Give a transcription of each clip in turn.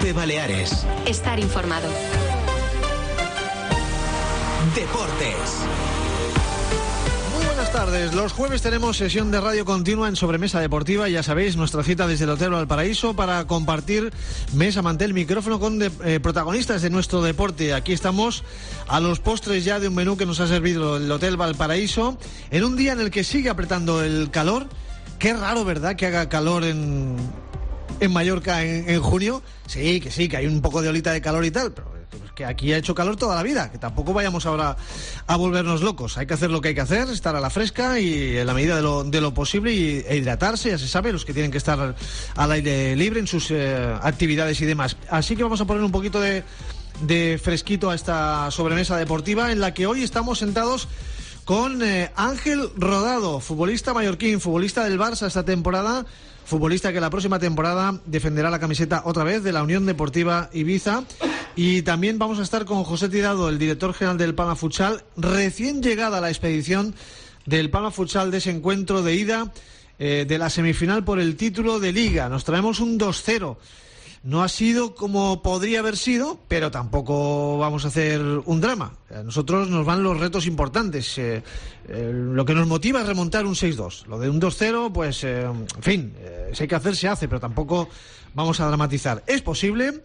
Cope Baleares. Estar informado. Deportes. Buenas tardes. Los jueves tenemos sesión de radio continua en Sobremesa Deportiva. Ya sabéis, nuestra cita desde el Hotel Valparaíso para compartir mesa, mantel, micrófono con protagonistas de nuestro deporte. Aquí estamos a los postres ya de un menú que nos ha servido el Hotel Valparaíso en un día en el que sigue apretando el calor. Qué raro, ¿verdad?, que haga calor en Mallorca en junio. Sí, que hay un poco de olita de calor y tal, pero es que aquí ha hecho calor toda la vida, que tampoco vayamos ahora a volvernos locos. Hay que hacer lo que hay que hacer, estar a la fresca y en la medida de lo posible e hidratarse, ya se sabe, los que tienen que estar al aire libre en sus actividades y demás. Así que vamos a poner un poquito de fresquito a esta sobremesa deportiva en la que hoy estamos sentados con Ángel Rodado, futbolista mallorquín, futbolista del Barça esta temporada, futbolista que la próxima temporada defenderá la camiseta otra vez de la Unión Deportiva Ibiza. Y también vamos a estar con José Tirado, el director general del Palma Futsal, recién llegada a la expedición del Palma Futsal de ese encuentro de ida de la semifinal por el título de Liga. Nos traemos un 2-0. No ha sido como podría haber sido, pero tampoco vamos a hacer un drama. A nosotros nos van los retos importantes. Lo que nos motiva es remontar un 6-2. Lo de un 2-0, pues, en fin, si hay que hacer, se hace, pero tampoco vamos a dramatizar. Es posible,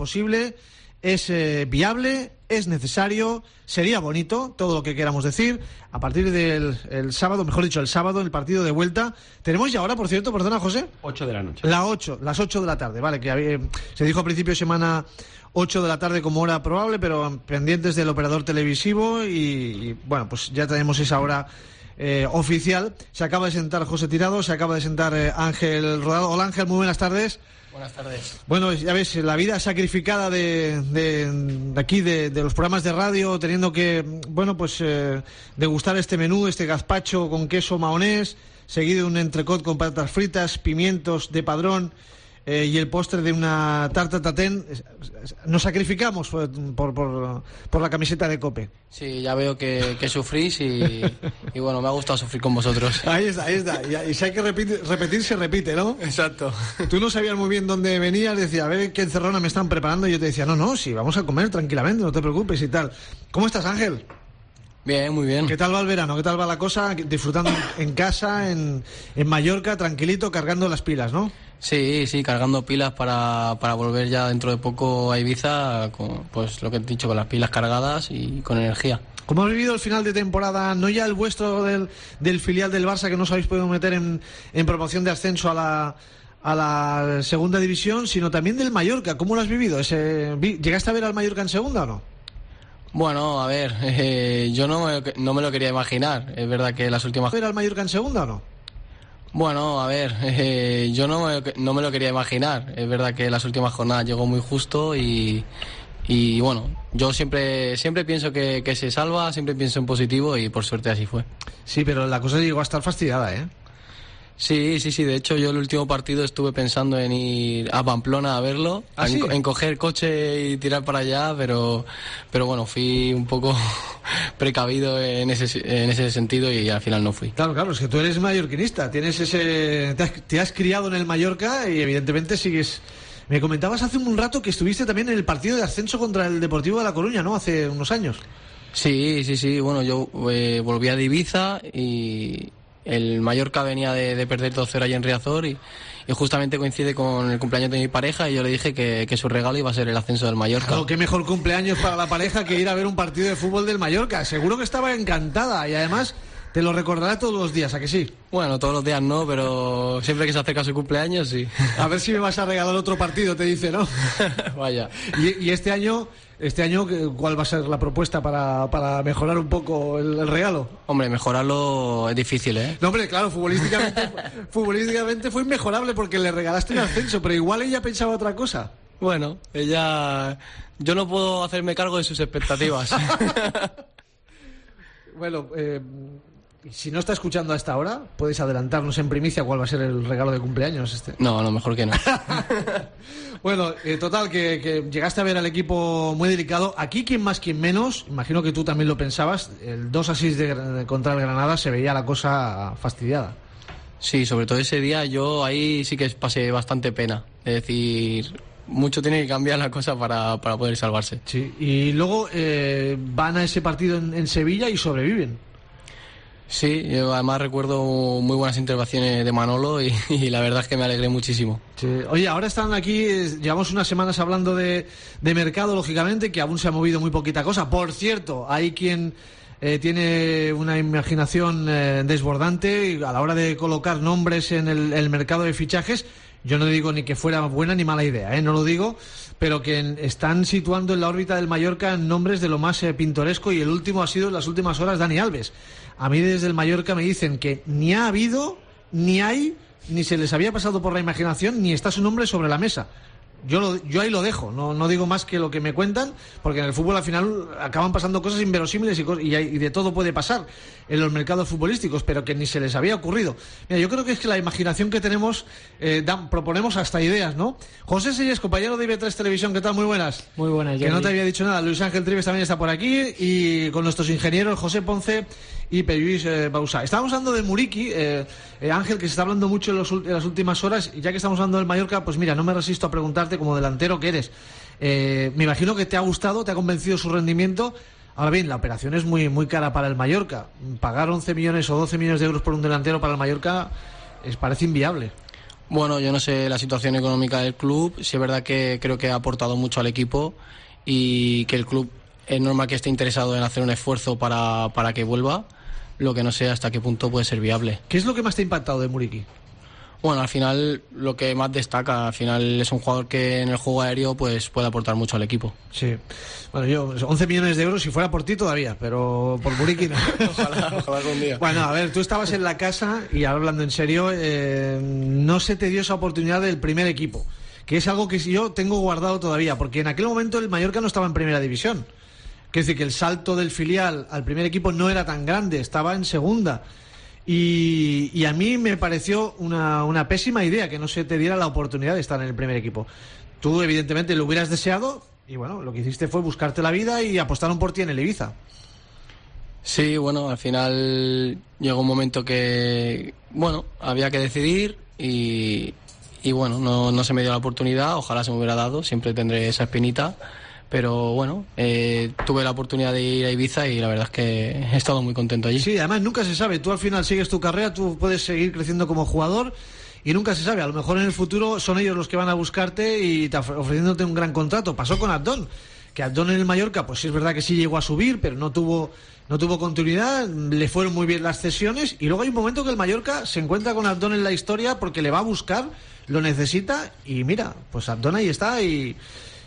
es viable, es necesario, sería bonito, todo lo que queramos decir. A partir del sábado, mejor dicho, el sábado, el partido de vuelta. Tenemos ya ahora, por cierto, perdona, José. 8 de la noche. Las 8 de la tarde, vale, que se dijo a principio de semana 8 de la tarde como hora probable, pero pendientes del operador televisivo y bueno, pues ya tenemos esa hora oficial. Se acaba de sentar José Tirado, se acaba de sentar Ángel Rodado. Hola Ángel, muy buenas tardes. Buenas tardes. Bueno, ya ves, la vida sacrificada de aquí, de los programas de radio, teniendo que, bueno, pues degustar este menú, este gazpacho con queso mahonés, seguido de un entrecot con patatas fritas, pimientos de Padrón y el postre de una tarta tatén. Nos sacrificamos por la camiseta de Cope. Sí, ya veo que sufrís y bueno, me ha gustado sufrir con vosotros. Ahí está. Y si hay que repetir, se repite, ¿no? Exacto. Tú no sabías muy bien dónde venías, decías, a ver qué encerrona me están preparando, y yo te decía, no, sí, vamos a comer tranquilamente, no te preocupes y tal. ¿Cómo estás, Ángel? Bien, muy bien. ¿Qué tal va el verano? ¿Qué tal va la cosa? Disfrutando en casa, en Mallorca, tranquilito, cargando las pilas, ¿no? Sí, cargando pilas para volver ya dentro de poco a Ibiza, pues lo que he dicho, con las pilas cargadas y con energía. ¿Cómo has vivido el final de temporada, no ya el vuestro del filial del Barça, que no os habéis podido meter en promoción de ascenso a la segunda división, sino también del Mallorca? ¿Cómo lo has vivido? ¿Llegaste a ver al Mallorca en segunda o no? Bueno, a ver, yo no me lo quería imaginar. Es verdad que las últimas... ¿Ver al Mallorca en segunda o no? Bueno, a ver, yo no me lo quería imaginar. Es verdad que las últimas jornadas llegó muy justo y bueno, yo siempre pienso que se salva, siempre pienso en positivo y por suerte así fue. Sí, pero la cosa llegó a estar fastidiada, ¿eh? Sí, de hecho yo el último partido estuve pensando en ir a Pamplona a verlo, ¿sí? en coger coche y tirar para allá, pero bueno, fui un poco precavido en ese sentido y al final no fui. Claro, es que tú eres mallorquinista, te has criado en el Mallorca y evidentemente sigues... Me comentabas hace un rato que estuviste también en el partido de ascenso contra el Deportivo de La Coruña, ¿no? Hace unos años. Sí, bueno, yo volví a Ibiza y... El Mallorca venía de perder 2-0 allí en Riazor y justamente coincide con el cumpleaños de mi pareja y yo le dije que su regalo iba a ser el ascenso del Mallorca. Claro, qué mejor cumpleaños para la pareja que ir a ver un partido de fútbol del Mallorca. Seguro que estaba encantada y además te lo recordará todos los días, ¿a que sí? Bueno, todos los días no, pero siempre que se acerca su cumpleaños, sí. A ver si me vas a regalar otro partido, te dice, ¿no? Vaya. ¿Y este año, cuál va a ser la propuesta para mejorar un poco el regalo? Hombre, mejorarlo es difícil, ¿eh? No, hombre, claro, futbolísticamente fue inmejorable porque le regalaste el ascenso, pero igual ella pensaba otra cosa. Bueno, yo no puedo hacerme cargo de sus expectativas. Bueno, si no está escuchando a esta hora, ¿puedes adelantarnos en primicia cuál va a ser el regalo de cumpleaños este? No, mejor que no. Bueno, total, que llegaste a ver al equipo muy delicado. Aquí, quien más, quien menos, imagino que tú también lo pensabas, el 2-6 contra el Granada se veía la cosa fastidiada. Sí, sobre todo ese día yo ahí sí que pasé bastante pena. Es decir, mucho tiene que cambiar la cosa para poder salvarse. Sí, y luego van a ese partido en Sevilla y sobreviven. Sí, yo además recuerdo muy buenas intervenciones de Manolo y la verdad es que me alegré muchísimo. Sí. Oye, ahora están aquí, llevamos unas semanas hablando de mercado, lógicamente, que aún se ha movido muy poquita cosa. Por cierto, hay quien tiene una imaginación desbordante y a la hora de colocar nombres en el mercado de fichajes. Yo no digo ni que fuera buena ni mala idea, no lo digo, pero que están situando en la órbita del Mallorca nombres de lo más pintoresco, y el último ha sido en las últimas horas Dani Alves. A mí desde el Mallorca me dicen que ni ha habido, ni hay, ni se les había pasado por la imaginación, ni está su nombre sobre la mesa. Yo ahí lo dejo, no digo más que lo que me cuentan, porque en el fútbol al final acaban pasando cosas inverosímiles y de todo puede pasar en los mercados futbolísticos, pero que ni se les había ocurrido. Mira, yo creo que es que la imaginación que tenemos, proponemos hasta ideas, ¿no? José Selles, compañero de IB3 Televisión, ¿qué tal? Muy buenas. Muy buenas, que no te había dicho nada. Luis Ángel Trives también está por aquí, y con nuestros ingenieros José Ponce y Pelluís Bausá. Estábamos hablando de Muriqui, Ángel, que se está hablando mucho en las últimas horas, y ya que estamos hablando del Mallorca, pues mira, no me resisto a preguntarte, como delantero que eres, me imagino que te ha gustado, te ha convencido su rendimiento. Ahora bien, la operación es muy, muy cara para el Mallorca. Pagar 11 millones o 12 millones de euros por un delantero para el Mallorca parece inviable. Bueno, yo no sé la situación económica del club, sí es verdad que creo que ha aportado mucho al equipo y que el club es normal que esté interesado en hacer un esfuerzo para que vuelva, lo que no sé hasta qué punto puede ser viable. ¿Qué es lo que más te ha impactado de Muriqui? Bueno, al final lo que más destaca, al final es un jugador que en el juego aéreo pues puede aportar mucho al equipo. Sí. Bueno, yo 11 millones de euros si fuera por ti todavía, pero por Muriqui no. Ojalá algún día. Bueno, a ver, tú estabas en la casa y hablando en serio, no se te dio esa oportunidad del primer equipo, que es algo que yo tengo guardado todavía, porque en aquel momento el Mallorca no estaba en primera división. Quiere decir que el salto del filial al primer equipo no era tan grande, estaba en segunda. Y a mí me pareció una pésima idea que no se te diera la oportunidad de estar en el primer equipo. Tú evidentemente lo hubieras deseado y bueno, lo que hiciste fue buscarte la vida y apostaron por ti en el Ibiza. Sí, bueno, al final llegó un momento que, bueno, había que decidir y bueno, no se me dio la oportunidad, ojalá se me hubiera dado, siempre tendré esa espinita. Pero bueno, tuve la oportunidad de ir a Ibiza y la verdad es que he estado muy contento allí. Sí, además nunca se sabe, tú al final sigues tu carrera, tú puedes seguir creciendo como jugador y nunca se sabe, a lo mejor en el futuro son ellos los que van a buscarte y ofreciéndote un gran contrato. Pasó con Abdón, que Abdón en el Mallorca, pues sí es verdad que sí llegó a subir, pero no tuvo continuidad, le fueron muy bien las cesiones y luego hay un momento que el Mallorca se encuentra con Abdón en la historia porque le va a buscar, lo necesita y mira, pues Abdón ahí está y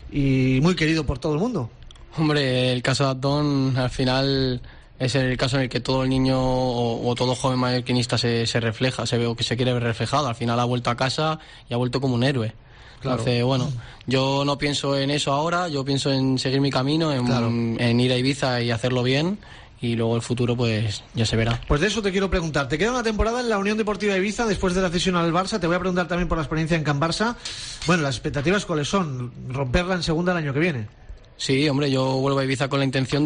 muy querido por todo el mundo. Hombre, el caso de Abdón al final es el caso en el que todo el niño o todo joven mallorquinista se refleja, se ve o que se quiere ver reflejado. Al final ha vuelto a casa y ha vuelto como un héroe. Claro. Entonces, bueno, yo no pienso en eso ahora, yo pienso en seguir mi camino, en ir a Ibiza y hacerlo bien. Y luego el futuro pues ya se verá. Pues de eso te quiero preguntar. Te queda una temporada en la Unión Deportiva Ibiza después de la cesión al Barça. Te voy a preguntar también por la experiencia en Can Barça. Bueno, las expectativas ¿cuáles son? ¿Romperla en segunda el año que viene? Sí, hombre, yo vuelvo a Ibiza con la intención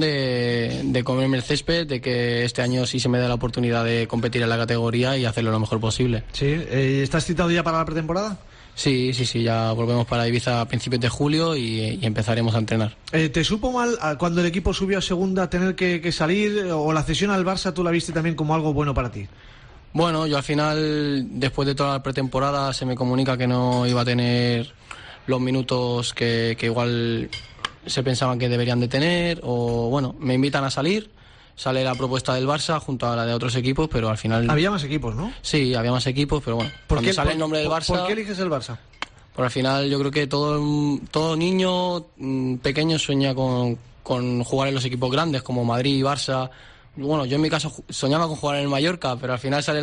de comerme el césped, de que este año sí se me dé la oportunidad de competir en la categoría y hacerlo lo mejor posible. Sí, ¿estás citado ya para la pretemporada? Sí, ya volvemos para Ibiza a principios de julio y empezaremos a entrenar. ¿Te supo mal cuando el equipo subió a segunda tener que salir o la cesión al Barça tú la viste también como algo bueno para ti? Bueno, yo al final, después de toda la pretemporada, se me comunica que no iba a tener los minutos que igual se pensaban que deberían de tener, o bueno, me invitan a salir. Sale la propuesta del Barça junto a la de otros equipos, pero al final... Había más equipos, ¿no? Sí, había más equipos, pero bueno, cuando sale el nombre del Barça... ¿Por qué eliges el Barça? Por al final yo creo que todo niño pequeño sueña con jugar en los equipos grandes, como Madrid y Barça. Bueno, yo en mi caso soñaba con jugar en el Mallorca, pero al final sale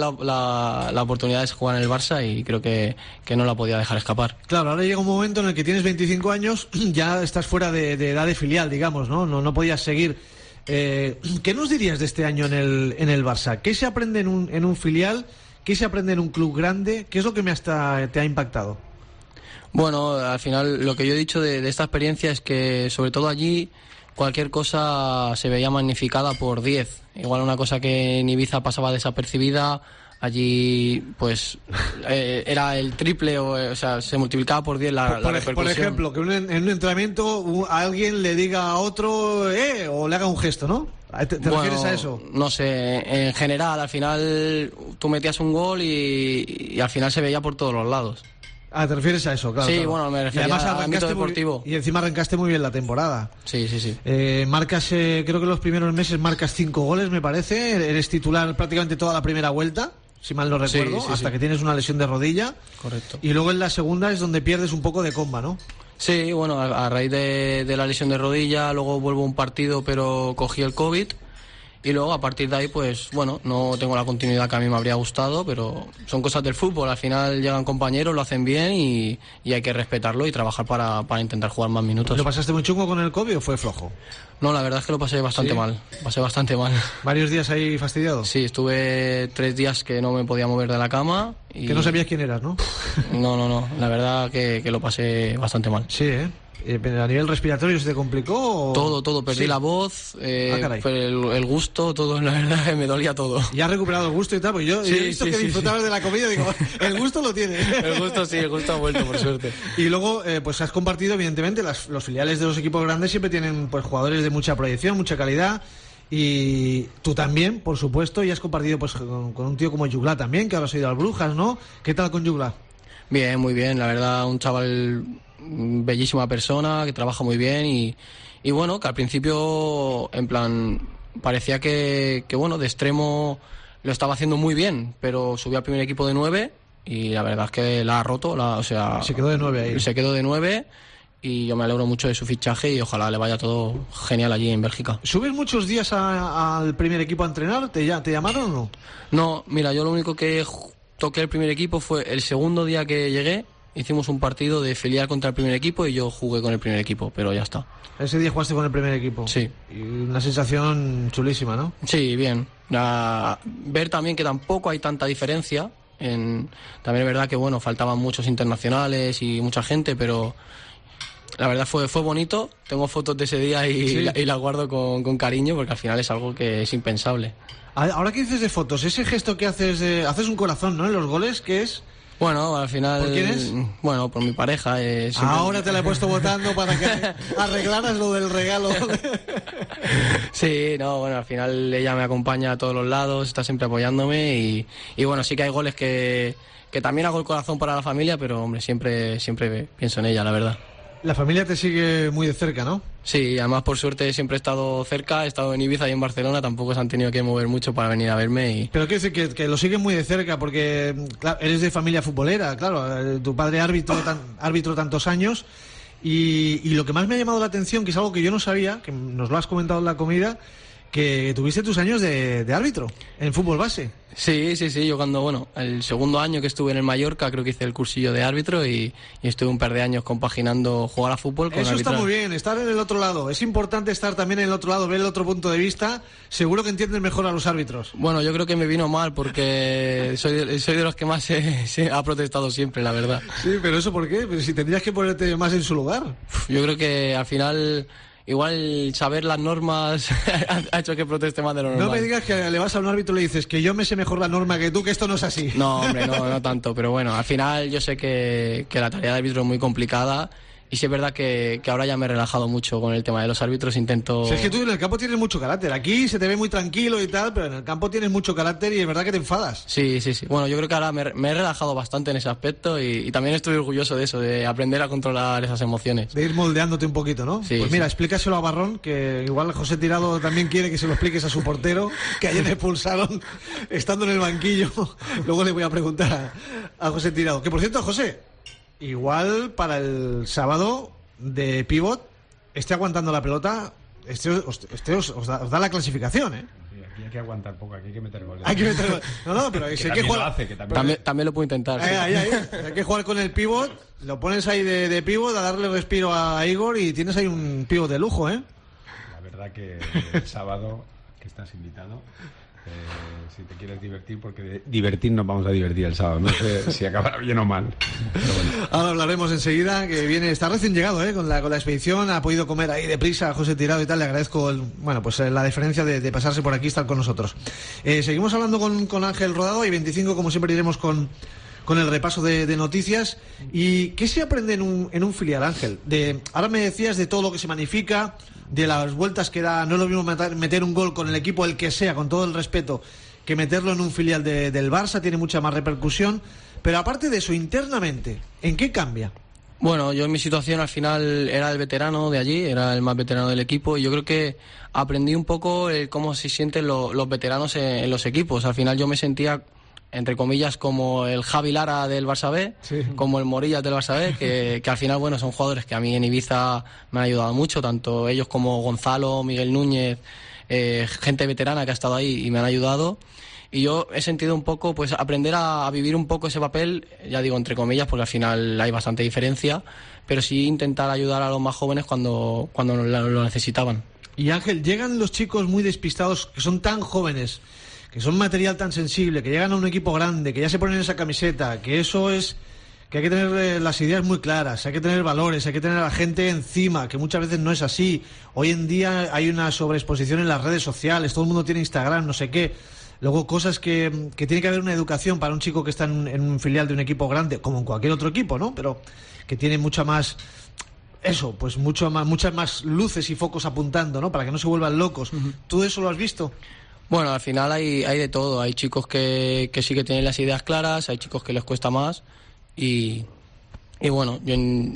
la oportunidad de jugar en el Barça y creo que no la podía dejar escapar. Claro, ahora llega un momento en el que tienes 25 años, ya estás fuera de edad de filial, digamos, ¿no? No podías seguir... ¿Qué nos dirías de este año en el Barça? ¿Qué se aprende en un filial? ¿Qué se aprende en un club grande? ¿Qué es lo que te ha impactado? Bueno, al final lo que yo he dicho de esta experiencia es que sobre todo allí cualquier cosa se veía magnificada por 10. Igual una cosa que en Ibiza pasaba desapercibida, Allí, pues, era el triple, o sea, se multiplicaba por 10 la repercusión. Por ejemplo, que en un entrenamiento alguien le diga a otro, o le haga un gesto, ¿no? ¿Te refieres a eso? No sé, en general, al final tú metías un gol y al final se veía por todos los lados. ¿Te refieres a eso? Claro. Sí, claro. bueno, me refería al ámbito deportivo. Y encima arrancaste muy bien la temporada. Sí. Marcas, creo que los primeros meses marcas 5 goles, me parece. Eres titular prácticamente toda la primera vuelta, si mal no recuerdo, hasta que tienes una lesión de rodilla. Correcto. Y luego en la segunda es donde pierdes un poco de comba, ¿no? Sí, bueno, a raíz de la lesión de rodilla, luego vuelvo a un partido, pero cogí el COVID. Y luego, a partir de ahí, pues, bueno, no tengo la continuidad que a mí me habría gustado, pero son cosas del fútbol. Al final llegan compañeros, lo hacen bien y hay que respetarlo y trabajar para intentar jugar más minutos. ¿Lo pasaste muy chungo con el COVID o fue flojo? No, la verdad es que lo pasé bastante mal. ¿Varios días ahí fastidiado? Sí, estuve 3 días que no me podía mover de la cama. Y... Que no sabías quién eras, ¿no? No. La verdad que lo pasé bastante mal. Sí, ¿eh? ¿A nivel respiratorio se te complicó? ¿O? Todo. Perdí la voz, el gusto, todo, la verdad que me dolía todo. ¿Y has recuperado el gusto y tal? Porque yo he visto que disfrutabas de la comida y digo, el gusto lo tiene. El gusto ha vuelto, por suerte. Y luego, pues has compartido, evidentemente, los filiales de los equipos grandes siempre tienen pues jugadores de mucha proyección, mucha calidad. Y tú también, por supuesto, y has compartido pues con un tío como Jugla también, que ahora has ido al Brujas, ¿no? ¿Qué tal con Jugla? Bien, muy bien, la verdad, un chaval... bellísima persona, que trabaja muy bien y bueno, que al principio en plan parecía que bueno, de extremo lo estaba haciendo muy bien, pero subió al primer equipo de 9 y la verdad es que la ha roto, se quedó de 9 ahí. Se quedó de 9 y yo me alegro mucho de su fichaje y ojalá le vaya todo genial allí en Bélgica. ¿Subes muchos días al primer equipo a entrenar? ¿Te llamaron o no? No, mira, yo lo único que toqué el primer equipo fue el segundo día que llegué. Hicimos un partido de filial contra el primer equipo y yo jugué con el primer equipo, pero ya está. Ese día jugaste con el primer equipo. Sí. Y una sensación chulísima, ¿no? Sí, bien. Ver también que tampoco hay tanta diferencia. También es verdad que bueno, faltaban muchos internacionales y mucha gente, pero la verdad fue bonito. Tengo fotos de ese día y las guardo con cariño porque al final es algo que es impensable. Ahora que dices de fotos, ese gesto que haces un corazón, ¿no? En los goles, ¿qué es? Bueno, al final... ¿Por quién es? Bueno, por mi pareja. Ahora te la he puesto votando para que arreglaras lo del regalo. Sí, no, bueno, al final ella me acompaña a todos los lados, está siempre apoyándome y bueno, sí que hay goles que también hago el corazón para la familia, pero hombre, siempre pienso en ella, la verdad. La familia te sigue muy de cerca, ¿no? Sí, además por suerte siempre he estado cerca, he estado en Ibiza y en Barcelona, tampoco se han tenido que mover mucho para venir a verme. Pero quiero decir que lo siguen muy de cerca porque claro, eres de familia futbolera, claro, tu padre árbitro tantos años y lo que más me ha llamado la atención, que es algo que yo no sabía, que nos lo has comentado en la comida, que tuviste tus años de árbitro en fútbol base. Sí, yo el segundo año que estuve en el Mallorca creo que hice el cursillo de árbitro y estuve un par de años compaginando jugar a fútbol con Eso arbitrar. Está muy bien, estar en el otro lado. Es importante estar también en el otro lado, ver el otro punto de vista. Seguro que entiendes mejor a los árbitros. Bueno, yo creo que me vino mal porque soy de los que más se ha protestado siempre, la verdad. Sí, pero ¿eso por qué? Pues si tendrías que ponerte más en su lugar. Yo creo que al final... Igual saber las normas ha hecho que proteste más de lo normal. No me digas que le vas a un árbitro y le dices que yo me sé mejor la norma que tú, que esto no es así. No, hombre, no tanto. Pero bueno, al final yo sé que la tarea de árbitro es muy complicada. Y sí es verdad que ahora ya me he relajado mucho con el tema de los árbitros, intento... Si es que tú en el campo tienes mucho carácter, aquí se te ve muy tranquilo y tal, pero en el campo tienes mucho carácter y es verdad que te enfadas. Sí. Bueno, yo creo que ahora me he relajado bastante en ese aspecto y también estoy orgulloso de eso, de aprender a controlar esas emociones. De ir moldeándote un poquito, ¿no? Sí, pues mira, explícaselo a Barrón, que igual José Tirado también quiere que se lo expliques a su portero, que ayer le expulsaron estando en el banquillo. Luego le voy a preguntar a José Tirado. Que por cierto, José... Igual para el sábado de pívot, aguantando la pelota, os da la clasificación, ¿eh? Sí, aquí hay que aguantar poco, aquí hay que meter goles. No, pero si hay que jugar... También lo puedo intentar. Ahí. Hay que jugar con el pívot, lo pones ahí de pívot, a darle respiro a Igor y tienes ahí un pívot de lujo, ¿eh? La verdad que el sábado, que estás invitado, Si te quieres divertir, porque divertir nos vamos a divertir el sábado. No sé si acabará bien o mal. Pero bueno. Ahora hablaremos enseguida, que está recién llegado con la expedición, ha podido comer ahí deprisa a José Tirado y tal. Le agradezco la deferencia de pasarse por aquí y estar con nosotros. Seguimos hablando con Ángel Rodado y 25, como siempre, iremos con el repaso de noticias. ¿Y qué se aprende en un filial, Ángel? Ahora me decías de todo lo que se magnifica, de las vueltas que da. No es lo mismo meter un gol con el equipo, el que sea, con todo el respeto, que meterlo en un filial del Barça. Tiene mucha más repercusión. Pero aparte de eso, internamente, ¿en qué cambia? Bueno, yo en mi situación al final era el veterano de allí, era el más veterano del equipo, y yo creo que aprendí un poco cómo se sienten los veteranos en los equipos. Al final yo me sentía, entre comillas, como el Javi Lara del Barça B, sí, como el Morillas del Barça B, que al final, bueno, son jugadores que a mí en Ibiza me han ayudado mucho, tanto ellos como Gonzalo, Miguel Núñez, gente veterana que ha estado ahí y me han ayudado. Y yo he sentido un poco, pues, aprender a vivir un poco ese papel, ya digo entre comillas, porque al final hay bastante diferencia, pero sí intentar ayudar a los más jóvenes cuando lo necesitaban. Y Ángel, llegan los chicos muy despistados, que son tan jóvenes, que son material tan sensible, que llegan a un equipo grande, que ya se ponen esa camiseta, que eso es, que hay que tener las ideas muy claras, hay que tener valores, hay que tener a la gente encima, que muchas veces no es así. Hoy en día hay una sobreexposición en las redes sociales, todo el mundo tiene Instagram, no sé qué. Luego cosas que tiene que haber una educación para un chico que está en un filial de un equipo grande, como en cualquier otro equipo, ¿no? Pero que tiene mucha más, eso, pues muchas más luces y focos apuntando, ¿no? Para que no se vuelvan locos. Uh-huh. ¿Tú eso lo has visto? Bueno, al final hay de todo. Hay chicos que sí que tienen las ideas claras, hay chicos que les cuesta más y bueno, yo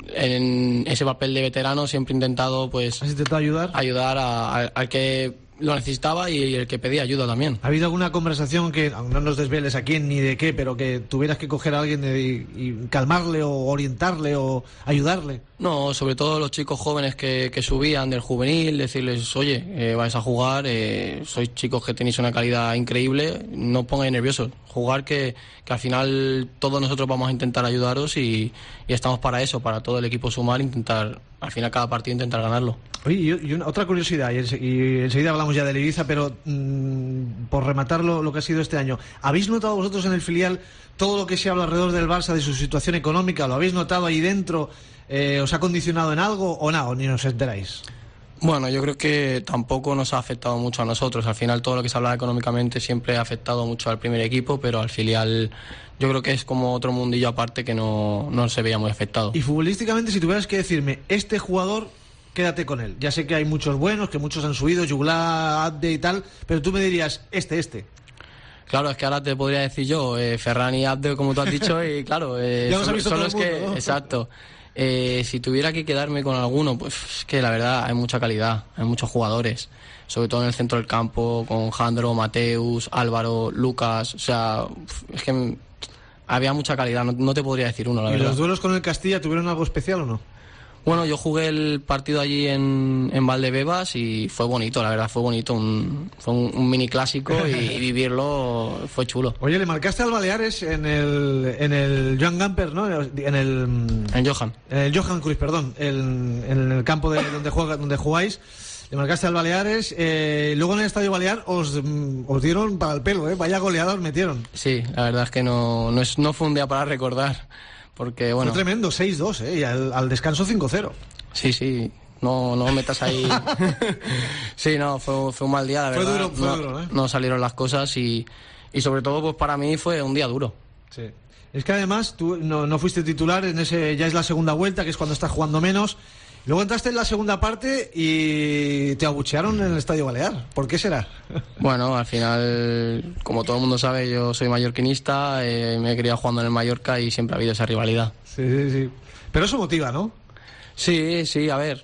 en ese papel de veterano siempre he intentado, pues... ¿Has intentado ayudar? Ayudar al que lo necesitaba y el que pedía ayuda también. ¿Ha habido alguna conversación que, no nos desveles a quién ni de qué, pero que tuvieras que coger a alguien y calmarle o orientarle o ayudarle? No, sobre todo los chicos jóvenes que subían del juvenil, decirles, oye, vais a jugar, sois chicos que tenéis una calidad increíble, no os pongáis nerviosos, jugar que al final todos nosotros vamos a intentar ayudaros y estamos para eso, para todo el equipo sumar, intentar, al final cada partido intentar ganarlo. Oye, y otra curiosidad, y enseguida hablamos ya del Ibiza, pero por rematar lo que ha sido este año, ¿habéis notado vosotros en el filial todo lo que se habla alrededor del Barça, de su situación económica? ¿Lo habéis notado ahí dentro? ¿Os ha condicionado en algo o nada? Ni os enteráis. Bueno, yo creo que tampoco nos ha afectado mucho a nosotros. Al final todo lo que se habla económicamente siempre ha afectado mucho al primer equipo, pero al filial yo creo que es como otro mundillo aparte que no se veía muy afectado. Y futbolísticamente, si tuvieras que decirme, este jugador, quédate con él. Ya sé que hay muchos buenos, que muchos han subido, Jugla, Abde y tal, pero tú me dirías, este. Claro, es que ahora te podría decir yo, Ferran y Abde, como tú has dicho, y claro, ya los ha visto todo el mundo, ¿no? Exacto. Si tuviera que quedarme con alguno, pues es que la verdad hay mucha calidad, hay muchos jugadores, sobre todo en el centro del campo, con Jandro, Mateus, Álvaro, Lucas, o sea, es que había mucha calidad, no te podría decir uno, la verdad. ¿Y los duelos con el Castilla tuvieron algo especial o no? Bueno, yo jugué el partido allí en Valdebebas y fue bonito, la verdad, fue bonito, fue un mini clásico y vivirlo fue chulo. Oye, le marcaste al Baleares en el Joan Gamper, ¿no? En Johan. En el Johan Cruyff, perdón, en el campo donde jugáis. Le marcaste al Baleares, luego en el Estadio Balear os dieron para el pelo, vaya goleada os metieron. Sí, la verdad es que no fue un día para recordar. Porque, bueno, fue tremendo, 6-2, y al descanso 5-0. Sí, no metas ahí. Sí, no, fue un mal día, la verdad. Fue duro, ¿eh? No salieron las cosas y sobre todo, pues para mí fue un día duro. Sí. Es que además tú no fuiste titular en ese, ya es la segunda vuelta, que es cuando estás jugando menos. Luego entraste en la segunda parte y te abuchearon en el Estadio Balear. ¿Por qué será? Bueno, al final, como todo el mundo sabe, yo soy mallorquinista, me he criado jugando en el Mallorca y siempre ha habido esa rivalidad. Sí. Pero eso motiva, ¿no? Sí, a ver.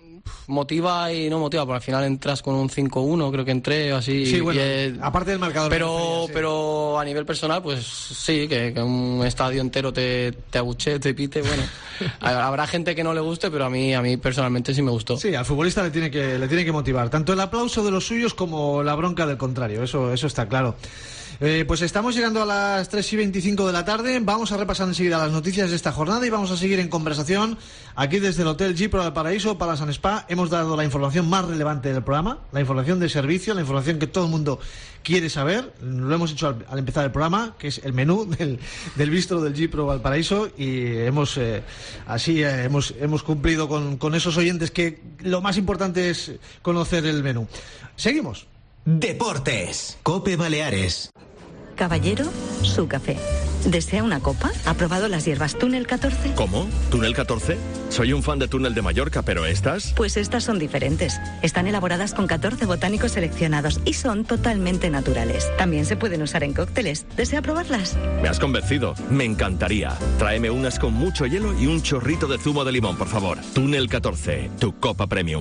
Motiva y no motiva, porque al final entras con un 5-1, creo que entré o así. Sí, bueno, aparte del marcador. Pero a nivel personal, pues sí, que un estadio entero te abuche, te pite, bueno. Habrá gente que no le guste, pero a mí personalmente sí me gustó. Sí, al futbolista le tiene que motivar, tanto el aplauso de los suyos como la bronca del contrario, eso está claro. Pues estamos llegando a las 3:25 de la tarde. Vamos a repasar enseguida las noticias de esta jornada y vamos a seguir en conversación aquí desde el Hotel Gipro del Paraíso para San Spa. Hemos dado la información más relevante del programa, la información de servicio, la información que todo el mundo quiere saber. Lo hemos hecho al empezar el programa, que es el menú del bistro del Gipro Valparaíso, y hemos cumplido con esos oyentes que lo más importante es conocer el menú. Seguimos. Deportes. COPE Baleares. Caballero, su café. ¿Desea una copa? ¿Ha probado las hierbas Túnel 14? ¿Cómo? ¿Túnel 14? Soy un fan de Túnel de Mallorca, pero ¿estas? Pues estas son diferentes. Están elaboradas con 14 botánicos seleccionados y son totalmente naturales. También se pueden usar en cócteles. ¿Desea probarlas? Me has convencido. Me encantaría. Tráeme unas con mucho hielo y un chorrito de zumo de limón, por favor. Túnel 14, tu copa premium.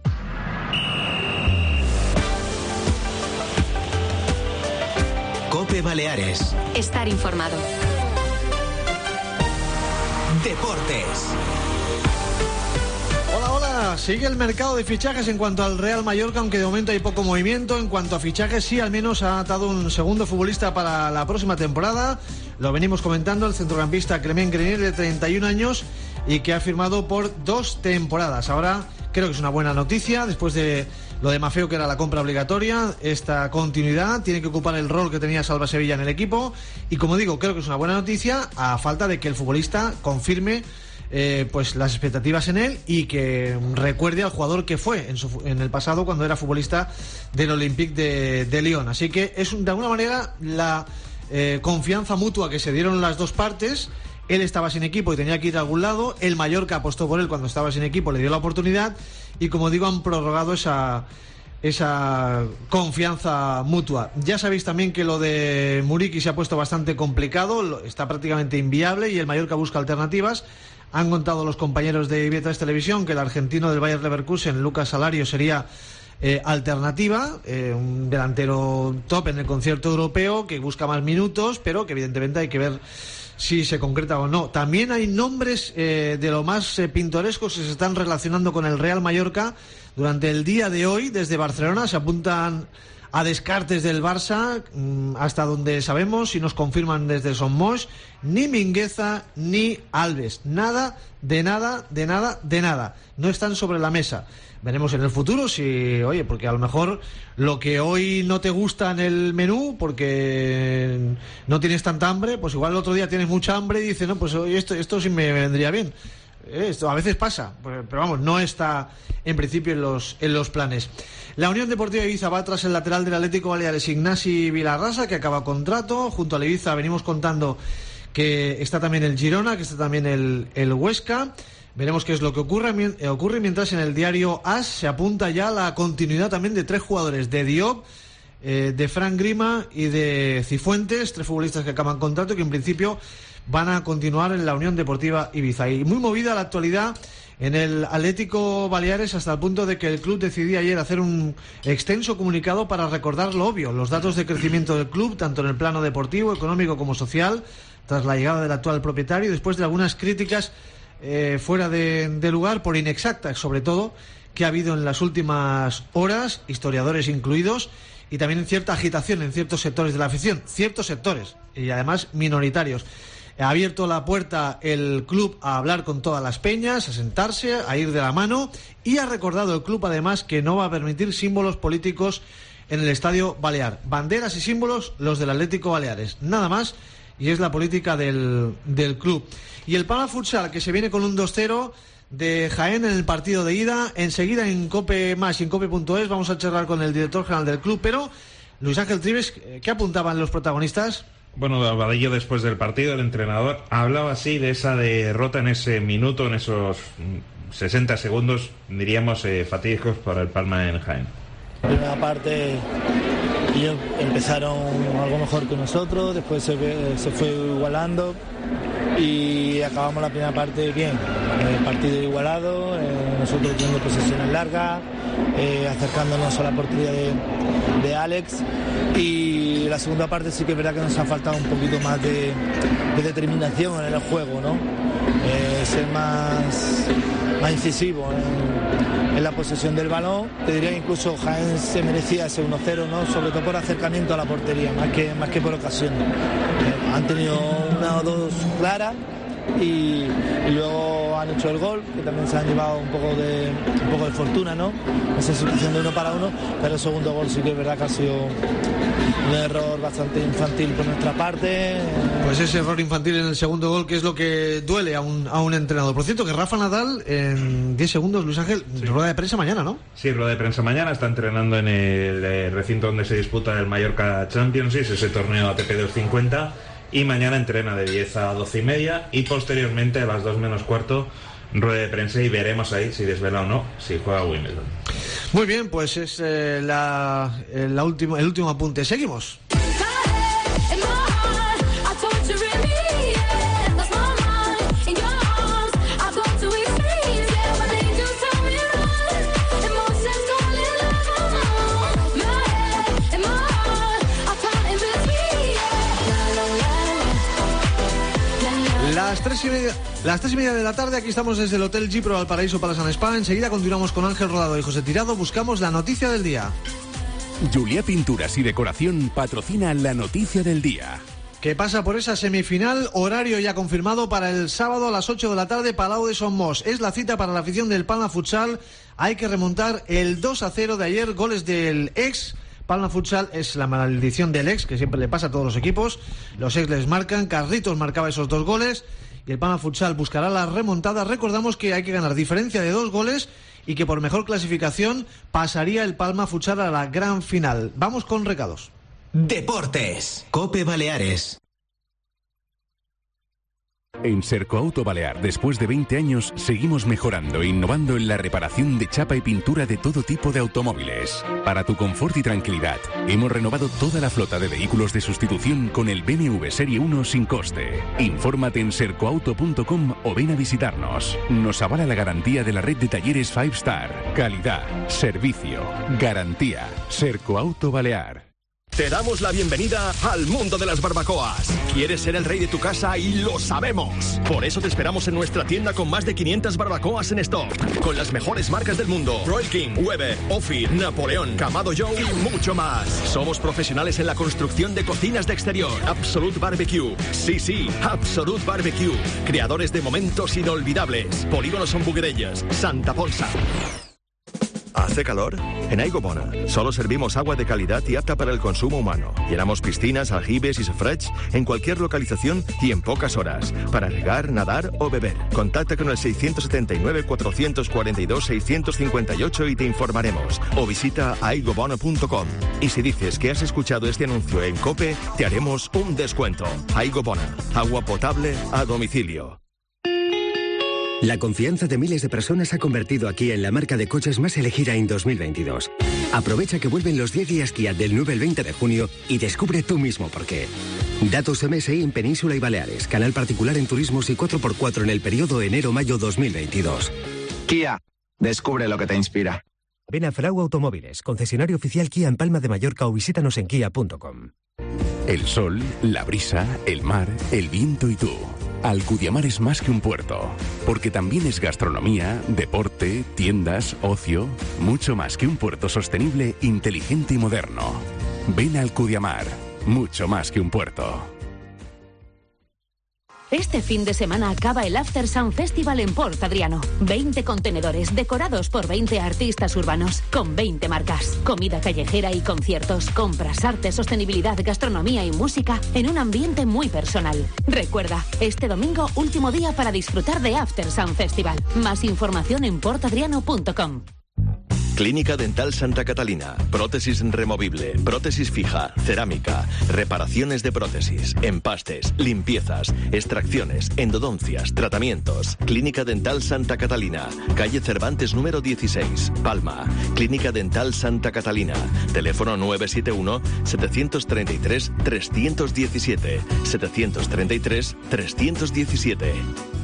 COPE Baleares. Estar informado. Deportes. Hola, sigue el mercado de fichajes en cuanto al Real Mallorca, aunque de momento hay poco movimiento. En cuanto a fichajes, sí, al menos ha atado un segundo futbolista para la próxima temporada. Lo venimos comentando, el centrocampista Clement Grenier, de 31 años, y que ha firmado por 2 temporadas. Ahora creo que es una buena noticia, después de lo de Maffeo, que era la compra obligatoria. Esta continuidad tiene que ocupar el rol que tenía Salva Sevilla en el equipo, y como digo, creo que es una buena noticia, a falta de que el futbolista confirme pues las expectativas en él y que recuerde al jugador que fue en el pasado cuando era futbolista del Olympique de Lyon. Así que es de alguna manera la confianza mutua que se dieron las dos partes. Él estaba sin equipo y tenía que ir a algún lado. El Mallorca apostó por él cuando estaba sin equipo, le dio la oportunidad, y como digo, han prorrogado esa confianza mutua. Ya sabéis también que lo de Muriqui se ha puesto bastante complicado, está prácticamente inviable y el Mallorca busca alternativas. Han contado los compañeros de IB3 Televisión que el argentino del Bayer Leverkusen, Lucas Salario, sería alternativa, un delantero top en el concierto europeo que busca más minutos, pero que evidentemente hay que ver si se concreta o no. También hay nombres de lo más pintorescos que se están relacionando con el Real Mallorca durante el día de hoy. Desde Barcelona se apuntan a descartes del Barça, hasta donde sabemos, y nos confirman desde Somos, ni Mingueza ni Alves. Nada, de nada, de nada, de nada. No están sobre la mesa. Veremos en el futuro si, oye, porque a lo mejor lo que hoy no te gusta en el menú, porque no tienes tanta hambre, pues igual el otro día tienes mucha hambre y dices, no, pues hoy esto sí me vendría bien. Esto a veces pasa, pero vamos, no está en principio en los planes. La Unión Deportiva Ibiza va tras el lateral del Atlético Baleares, Ignasi Vilarrasa, que acaba contrato. Junto al Ibiza venimos contando que está también el Girona, que está también el Huesca. Veremos qué es lo que ocurre, mientras en el diario AS se apunta ya la continuidad también de 3 jugadores, de Diop, de Fran Grima y de Cifuentes, 3 futbolistas que acaban contrato y que en principio van a continuar en la Unión Deportiva Ibiza. Y muy movida la actualidad en el Atlético Baleares, hasta el punto de que el club decidió ayer hacer un extenso comunicado para recordar lo obvio, los datos de crecimiento del club, tanto en el plano deportivo, económico como social, tras la llegada del actual propietario, y después de algunas críticas fuera de lugar, por inexactas sobre todo, que ha habido en las últimas horas, historiadores incluidos, y también cierta agitación en ciertos sectores de la afición, ciertos sectores, y además minoritarios. Ha abierto la puerta el club a hablar con todas las peñas, a sentarse, a ir de la mano, y ha recordado el club además que no va a permitir símbolos políticos en el Estadio Balear. Banderas y símbolos los del Atlético Baleares, nada más, y es la política del club. Y el Palma Futsal, que se viene con un 2-0 de Jaén en el partido de ida. Enseguida en COPE más y en COPE.es vamos a charlar con el director general del club, pero Luis Ángel Trives, ¿qué apuntaban los protagonistas? Bueno, Vadillo, después del partido, el entrenador hablaba así de esa derrota en ese minuto, en esos 60 segundos, diríamos, fatídicos para el Palma en Jaén. Primera parte ellos empezaron algo mejor que nosotros, después se fue igualando y acabamos la primera parte bien, el partido igualado, nosotros teniendo posesiones largas, acercándonos a la portería de Alex, y la segunda parte sí que es verdad que nos ha faltado un poquito más de determinación en el juego, ¿no? Ser más incisivo en la posesión del balón. Te diría que incluso Jaén se merecía ese 1-0, ¿no? Sobre todo por acercamiento a la portería, más que por ocasión. Han tenido una o dos claras y luego han hecho el gol, que también se han llevado un poco de fortuna, ¿no? Esa situación de 1 para 1, pero el segundo gol sí que es verdad que ha sido un error bastante infantil por nuestra parte. Pues ese error infantil en el segundo gol, que es lo que duele a un entrenador. Por cierto, que Rafa Nadal, en 10 segundos, Luis Ángel, sí. Rueda de prensa mañana, ¿no? Sí, rueda de prensa mañana. Está entrenando en el recinto donde se disputa el Mallorca Championship, ese torneo ATP 250. Y mañana entrena de 10 a 12 y media. Y posteriormente, a las 2 menos cuarto, rueda de prensa, y veremos ahí si desvela o no si juega Wimbledon. Muy bien, pues es el último apunte. Seguimos. Las 3:30 de la tarde, aquí estamos desde el Hotel Gipro Valparaíso Palace & Spa. Enseguida continuamos con Ángel Rodado y José Tirado. Buscamos la noticia del día. Juliá Pinturas y Decoración patrocina la noticia del día. Que pasa por esa semifinal, horario ya confirmado para el sábado a las 8 de la tarde, Palau de Somos. Es la cita para la afición del Palma Futsal. Hay que remontar el 2-0 de ayer, goles del ex. Palma Futsal es la maldición del ex, que siempre le pasa a todos los equipos. Los ex les marcan, Carlitos marcaba esos 2 goles y el Palma Futsal buscará la remontada. Recordamos que hay que ganar diferencia de 2 goles y que por mejor clasificación pasaría el Palma Futsal a la gran final. Vamos con recados. Deportes, COPE Baleares. En Sercoauto Balear, después de 20 años, seguimos mejorando e innovando en la reparación de chapa y pintura de todo tipo de automóviles. Para tu confort y tranquilidad, hemos renovado toda la flota de vehículos de sustitución con el BMW Serie 1 sin coste. Infórmate en sercoauto.com o ven a visitarnos. Nos avala la garantía de la red de talleres 5 Star. Calidad, servicio, garantía. Sercoauto Balear. Te damos la bienvenida al mundo de las barbacoas. ¿Quieres ser el rey de tu casa? Y lo sabemos. Por eso te esperamos en nuestra tienda con más de 500 barbacoas en stock. Con las mejores marcas del mundo. Royal King, Weber, Ophir, Napoleón, Kamado Joe y mucho más. Somos profesionales en la construcción de cocinas de exterior. Absolute Barbecue. Sí, Absolute Barbecue. Creadores de momentos inolvidables. Polígono Son Buguerellas, Santa Ponsa. ¿Hace calor? En Aigobona solo servimos agua de calidad y apta para el consumo humano. Llenamos piscinas, aljibes y safareig en cualquier localización y en pocas horas, para regar, nadar o beber. Contacta con el 679-442-658 y te informaremos. O visita aigobona.com. Y si dices que has escuchado este anuncio en COPE, te haremos un descuento. Aigobona, agua potable a domicilio. La confianza de miles de personas ha convertido a Kia en la marca de coches más elegida en 2022. Aprovecha que vuelven los 10 días Kia del 9 al 20 de junio y descubre tú mismo por qué. Datos MSI en Península y Baleares, canal particular en turismos y 4x4 en el periodo enero-mayo 2022. Kia, descubre lo que te inspira. Ven a Frau Automóviles, concesionario oficial Kia en Palma de Mallorca, o visítanos en kia.com. El sol, la brisa, el mar, el viento y tú. Alcudiamar es más que un puerto, porque también es gastronomía, deporte, tiendas, ocio, mucho más que un puerto sostenible, inteligente y moderno. Ven a Alcudiamar, mucho más que un puerto. Este fin de semana acaba el After Sun Festival en Port Adriano. 20 contenedores decorados por 20 artistas urbanos, con 20 marcas. Comida callejera y conciertos, compras, arte, sostenibilidad, gastronomía y música en un ambiente muy personal. Recuerda, este domingo, último día para disfrutar de After Sun Festival. Más información en portadriano.com. Clínica Dental Santa Catalina. Prótesis removible, prótesis fija, cerámica, reparaciones de prótesis, empastes, limpiezas, extracciones, endodoncias, tratamientos. Clínica Dental Santa Catalina. Calle Cervantes número 16, Palma. Clínica Dental Santa Catalina. Teléfono 971-733-317. 733-317.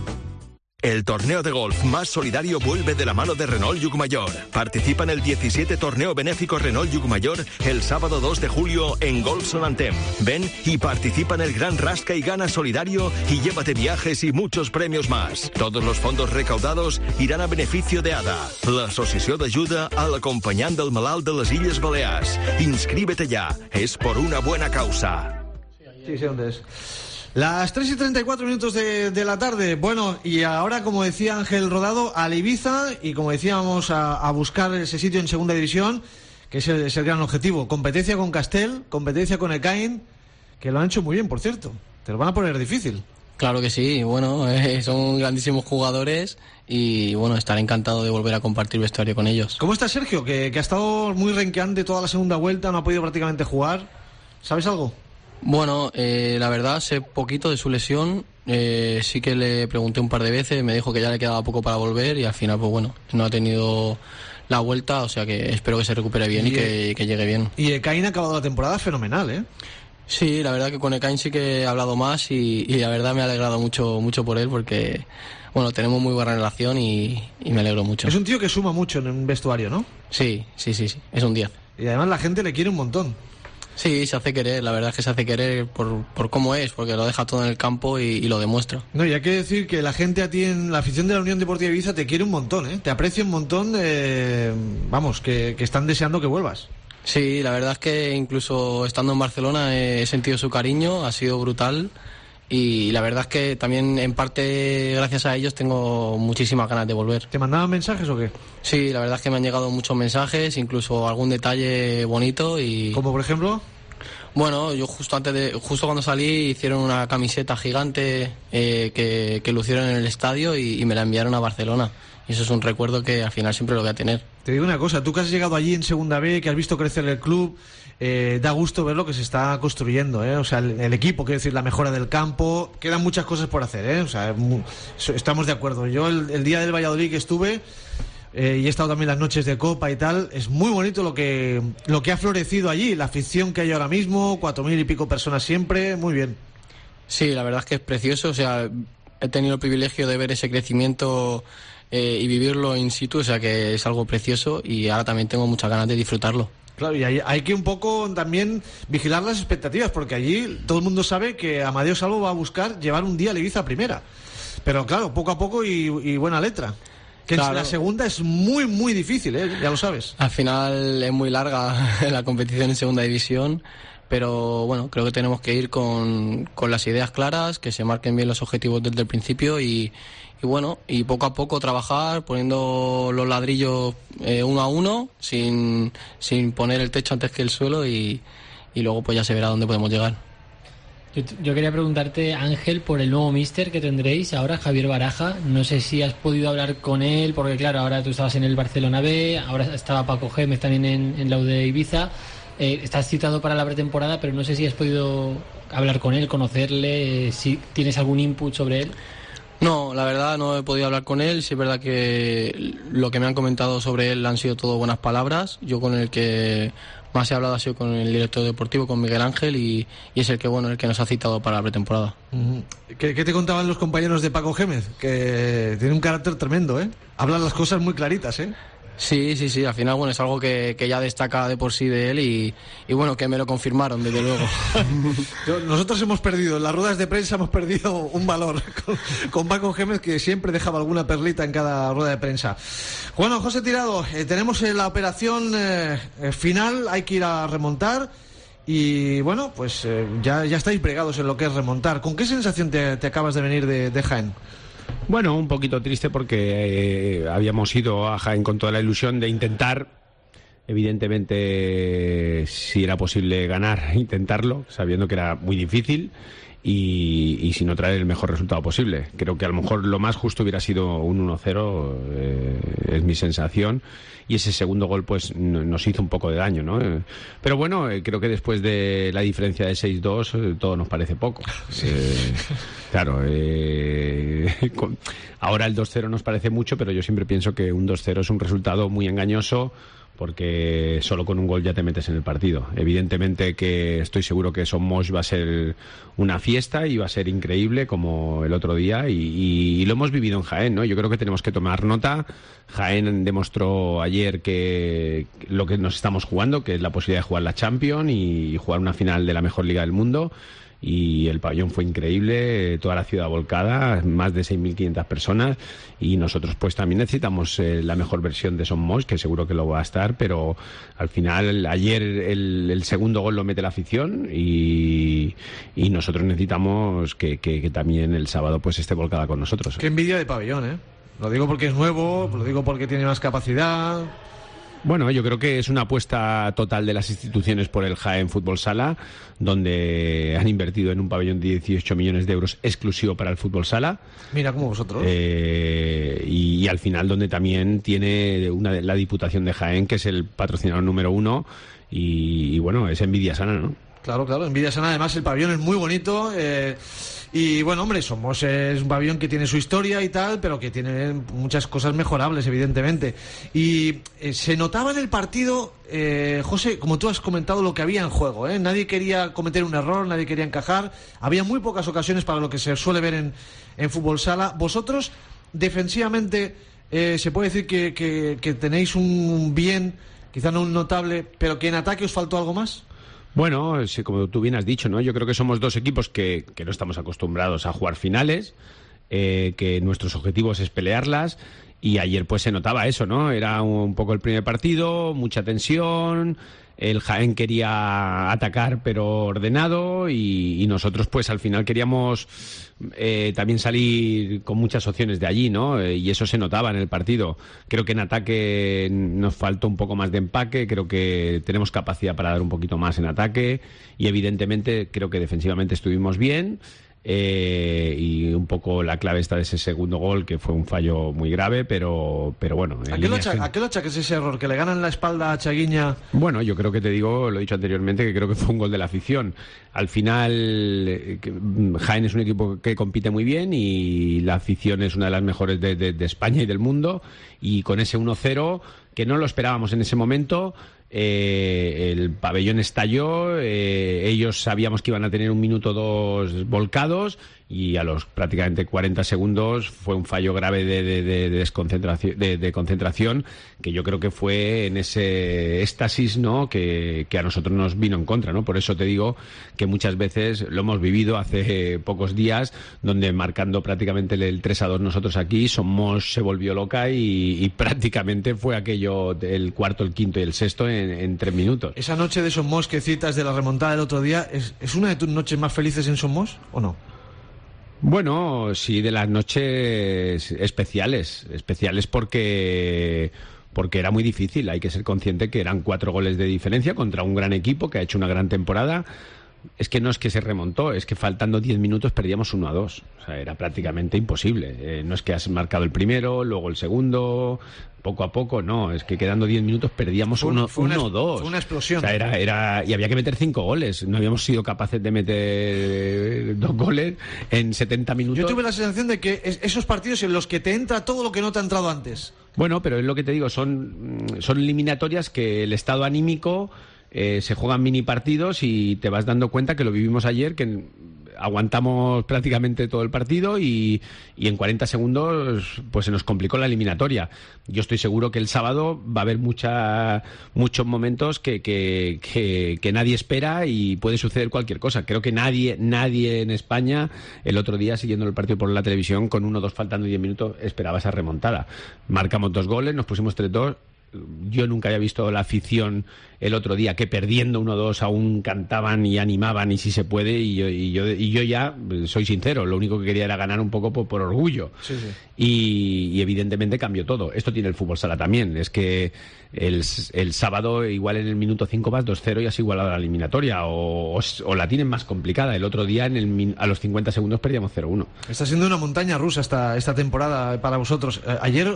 El torneo de golf más solidario vuelve de la mano de Renault Llucmajor. Participa en el 17 Torneo Benéfico Renault Llucmajor el sábado 2 de julio en Golf Sonantem. Ven y participa en el Gran Rasca y Gana Solidario y llévate viajes y muchos premios más. Todos los fondos recaudados irán a beneficio de ADA, l'Associació d'Ajuda a l'Acompanyant del Malalt de les Illes Balears. Inscríbete ya, es por una buena causa. Sí, sé dónde es. Las 3:34 de la tarde. Bueno, y ahora, como decía Ángel Rodado, al Ibiza, y como decíamos, a buscar ese sitio en segunda división, que es el gran objetivo. Competencia con Castel, competencia con Ekain, que lo han hecho muy bien, por cierto. Te lo van a poner difícil. Claro que sí, bueno, son grandísimos jugadores y bueno, estaré encantado de volver a compartir vestuario con ellos. ¿Cómo está Sergio? Que ha estado muy renqueante toda la segunda vuelta, no ha podido prácticamente jugar. ¿Sabes algo? Bueno, la verdad sé poquito de su lesión, sí que le pregunté un par de veces, me dijo que ya le quedaba poco para volver y al final pues bueno, no ha tenido la vuelta, o sea que espero que se recupere bien y que llegue bien. Y Ekain ha acabado la temporada fenomenal, ¿eh? Sí, la verdad que con Ekain sí que he hablado más y la verdad me ha alegrado mucho por él porque bueno, tenemos muy buena relación y me alegro mucho. Es un tío que suma mucho en un vestuario, ¿no? Sí, es un 10. Y además la gente le quiere un montón. Sí, se hace querer, la verdad es que se hace querer por cómo es, porque lo deja todo en el campo y lo demuestra. No, y hay que decir que la gente a ti en la afición de la Unión Deportiva Ibiza te quiere un montón, ¿eh? Te aprecia un montón, vamos, que están deseando que vuelvas. Sí, la verdad es que incluso estando en Barcelona he sentido su cariño, ha sido brutal y la verdad es que también en parte gracias a ellos tengo muchísimas ganas de volver. ¿Te mandaban mensajes o qué? Sí, la verdad es que me han llegado muchos mensajes, incluso algún detalle bonito y... ¿Como por ejemplo? Bueno, yo justo cuando salí hicieron una camiseta gigante que lucieron en el estadio y me la enviaron a Barcelona. Y eso es un recuerdo que al final siempre lo voy a tener. Te digo una cosa, tú que has llegado allí en Segunda B, que has visto crecer el club, da gusto ver lo que se está construyendo, ¿eh? O sea, el equipo, quiero decir, la mejora del campo, quedan muchas cosas por hacer, ¿eh? O sea, estamos de acuerdo. Yo el día del Valladolid que estuve, y he estado también las noches de Copa y tal, es muy bonito lo que ha florecido allí, la afición que hay ahora mismo, 4.000 y pico personas siempre, muy bien. Sí, la verdad es que es precioso, o sea, he tenido el privilegio de ver ese crecimiento y vivirlo in situ, o sea que es algo precioso y ahora también tengo muchas ganas de disfrutarlo. Claro, y hay que un poco también vigilar las expectativas, porque allí todo el mundo sabe que Amadeo Salvo va a buscar llevar un día a Ibiza a primera, pero claro, poco a poco y buena letra. Que claro. La segunda es muy, muy difícil, ya lo sabes. Al final es muy larga la competición en segunda división, pero bueno, creo que tenemos que ir con las ideas claras, que se marquen bien los objetivos desde el principio y bueno, y poco a poco trabajar, poniendo los ladrillos uno a uno, sin poner el techo antes que el suelo y luego pues ya se verá dónde podemos llegar. Yo quería preguntarte, Ángel, por el nuevo míster que tendréis ahora, Javier Baraja. No sé si has podido hablar con él, porque claro, ahora tú estabas en el Barcelona B, ahora estaba Paco Gémez también en la U de Ibiza. Estás citado para la pretemporada, pero no sé si has podido hablar con él, conocerle, si tienes algún input sobre él. No, la verdad no he podido hablar con él. Sí es verdad que lo que me han comentado sobre él han sido todo buenas palabras. Yo con el que más he hablado ha sido con el director deportivo, con Miguel Ángel, y es el que nos ha citado para la pretemporada. ¿Qué te contaban los compañeros de Paco Gémez? Que tiene un carácter tremendo, ¿eh? Hablan las cosas muy claritas, ¿eh? Sí, al final bueno, es algo que ya destaca de por sí de él y bueno, que me lo confirmaron desde luego. Nosotros hemos perdido, en las ruedas de prensa hemos perdido un valor con Paco Gémez, que siempre dejaba alguna perlita en cada rueda de prensa. Bueno, José Tirado, tenemos la operación final, hay que ir a remontar y bueno, pues ya estáis bregados en lo que es remontar. ¿Con qué sensación te acabas de venir de Jaén? Bueno, un poquito triste porque habíamos ido a Jaén con toda la ilusión de intentar, evidentemente, si era posible ganar, intentarlo, sabiendo que era muy difícil. y si no traer el mejor resultado posible. Creo que a lo mejor lo más justo hubiera sido un 1-0, es mi sensación, y ese segundo gol pues nos hizo un poco de daño, ¿no? Pero bueno, creo que después de la diferencia de 6-2 todo nos parece poco. Claro, ahora el 2-0 nos parece mucho, pero yo siempre pienso que un 2-0 es un resultado muy engañoso, porque solo con un gol ya te metes en el partido. Evidentemente que estoy seguro que Son Moix va a ser una fiesta y va a ser increíble como el otro día, y lo hemos vivido en Jaén, ¿no? Yo creo que tenemos que tomar nota. Jaén demostró ayer que lo que nos estamos jugando, que es la posibilidad de jugar la Champions y jugar una final de la mejor liga del mundo. Y el pabellón fue increíble, toda la ciudad volcada, más de 6.500 personas, y nosotros pues también necesitamos la mejor versión de Son Moix, que seguro que lo va a estar, pero al final ayer el segundo gol lo mete la afición y nosotros necesitamos que también el sábado pues esté volcada con nosotros. Qué envidia de pabellón, ¿eh? Lo digo porque es nuevo, lo digo porque tiene más capacidad. Bueno, yo creo que es una apuesta total de las instituciones por el Jaén Fútbol Sala, donde han invertido en un pabellón de 18 millones de euros exclusivo para el Fútbol Sala. Mira, como vosotros. Y al final donde también tiene la Diputación de Jaén, que es el patrocinador número 1, y bueno, es envidia sana, ¿no? Claro, envidia sana. Además, el pabellón es muy bonito. Y bueno, hombre, es un pabellón que tiene su historia y tal, pero que tiene muchas cosas mejorables, evidentemente. Y se notaba en el partido, José, como tú has comentado, lo que había en juego, ¿eh? Nadie quería cometer un error, nadie quería encajar. Había muy pocas ocasiones para lo que se suele ver en fútbol sala. Vosotros, defensivamente, se puede decir que tenéis un bien, quizá no un notable, pero que en ataque os faltó algo más. Bueno, sí, como tú bien has dicho, ¿no? Yo creo que somos dos equipos que no estamos acostumbrados a jugar finales, que nuestros objetivos es pelearlas, y ayer pues se notaba eso, ¿no? Era un poco el primer partido, mucha tensión, el Jaén quería atacar pero ordenado, y nosotros pues al final queríamos también salir con muchas opciones de allí, ¿no? Y eso se notaba en el partido. Creo que en ataque nos faltó un poco más de empaque, creo que tenemos capacidad para dar un poquito más en ataque, y evidentemente creo que defensivamente estuvimos bien. Y un poco la clave está de ese segundo gol, que fue un fallo muy grave, pero bueno. ¿A qué lo achaques ese error? ¿Que le ganan la espalda a Chaguiña? Bueno, yo creo que lo he dicho anteriormente, que creo que fue un gol de la afición. Al final, Jaén es un equipo que compite muy bien, y la afición es una de las mejores de España y del mundo, y con ese 1-0, que no lo esperábamos en ese momento, el pabellón estalló, ellos sabíamos que iban a tener 1 minuto 2 volcados, y a los prácticamente 40 segundos fue un fallo grave de concentración, que yo creo que fue en ese éxtasis, ¿no? que a nosotros nos vino en contra, ¿no? Por eso te digo que muchas veces lo hemos vivido hace pocos días, donde marcando prácticamente el 3-2 nosotros aquí, Son Moix se volvió loca, y prácticamente fue aquello el cuarto, el quinto y el sexto en 3 minutos. Esa noche de Son Moix que citas, de la remontada del otro día, ¿es una de tus noches más felices en Son Moix o no? Bueno, sí, de las noches especiales porque era muy difícil. Hay que ser consciente que eran 4 goles de diferencia contra un gran equipo que ha hecho una gran temporada. Es que no es que se remontó, es que faltando 10 minutos perdíamos 1-2. O sea, era prácticamente imposible. No es que has marcado el primero, luego el segundo, poco a poco, no. Es que quedando 10 minutos perdíamos 1-2. Fue una explosión. O sea, y había que meter 5 goles. No habíamos sido capaces de meter 2 goles en 70 minutos. Yo tuve la sensación de que esos partidos en los que te entra todo lo que no te ha entrado antes. Bueno, pero es lo que te digo, son eliminatorias que el estado anímico... se juegan mini partidos, y te vas dando cuenta que lo vivimos ayer, que aguantamos prácticamente todo el partido, y en 40 segundos pues se nos complicó la eliminatoria. Yo estoy seguro que el sábado va a haber muchos momentos que nadie espera, y puede suceder cualquier cosa. Creo que nadie en España, el otro día siguiendo el partido por la televisión, con 1-2 faltando 10 minutos, esperaba esa remontada. Marcamos 2 goles, nos pusimos 3-2, yo nunca había visto la afición el otro día que perdiendo 1-2 aún cantaban y animaban y si se puede, y yo ya soy sincero, lo único que quería era ganar un poco por orgullo. Sí. Y evidentemente cambió todo. Esto tiene el fútbol sala también, es que el sábado igual en el minuto 5 vas 2-0 y has igualado la eliminatoria o la tienen más complicada. El otro día a los 50 segundos perdíamos 0-1. Está siendo una montaña rusa esta temporada para vosotros. Ayer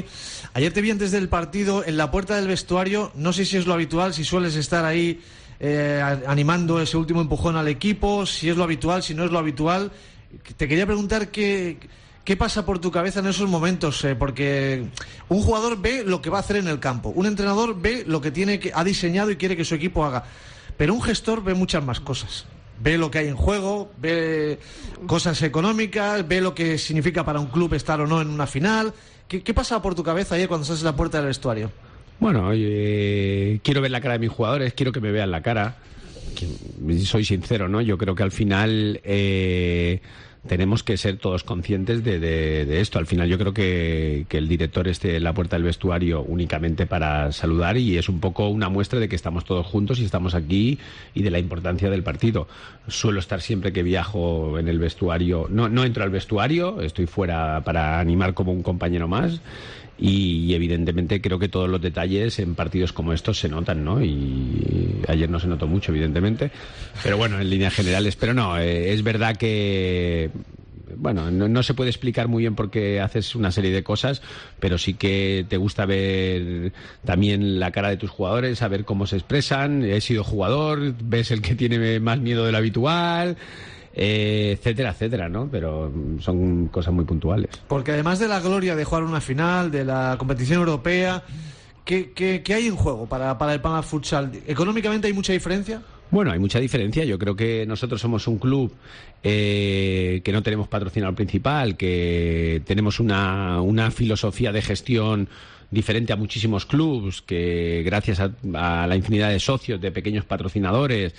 te vi antes del partido en la puerta del vestuario, no sé si es lo habitual, si sueles estar ahí animando ese último empujón al equipo, si es lo habitual, si no es lo habitual. Te quería preguntar qué pasa por tu cabeza en esos momentos, porque un jugador ve lo que va a hacer en el campo, un entrenador ve lo que ha diseñado y quiere que su equipo haga, pero un gestor ve muchas más cosas. Ve lo que hay en juego, ve cosas económicas, ve lo que significa para un club estar o no en una final. ¿Qué pasa por tu cabeza ayer cuando estás en la puerta del vestuario? Bueno, quiero ver la cara de mis jugadores, quiero que me vean la cara. Soy sincero, ¿no? Yo creo que al final tenemos que ser todos conscientes de esto. Al final yo creo que el director esté en la puerta del vestuario únicamente para saludar, y es un poco una muestra de que estamos todos juntos y estamos aquí, y de la importancia del partido. Suelo estar siempre que viajo en el vestuario. No entro al vestuario, estoy fuera para animar como un compañero más. Y evidentemente creo que todos los detalles en partidos como estos se notan, ¿no? Y ayer no se notó mucho, evidentemente, pero bueno, en líneas generales. Pero no, es verdad que, bueno, no se puede explicar muy bien por qué haces una serie de cosas, pero sí que te gusta ver también la cara de tus jugadores, saber cómo se expresan. He sido jugador, ves el que tiene más miedo de lo habitual, etcétera, etcétera, ¿no? Pero son cosas muy puntuales. Porque además de la gloria de jugar una final, de la competición europea, ¿qué hay en juego para el Palma Futsal? ¿Económicamente hay mucha diferencia? Bueno, hay mucha diferencia. Yo creo que nosotros somos un club que no tenemos patrocinador principal, que tenemos una filosofía de gestión diferente a muchísimos clubs, que gracias a la infinidad de socios, de pequeños patrocinadores,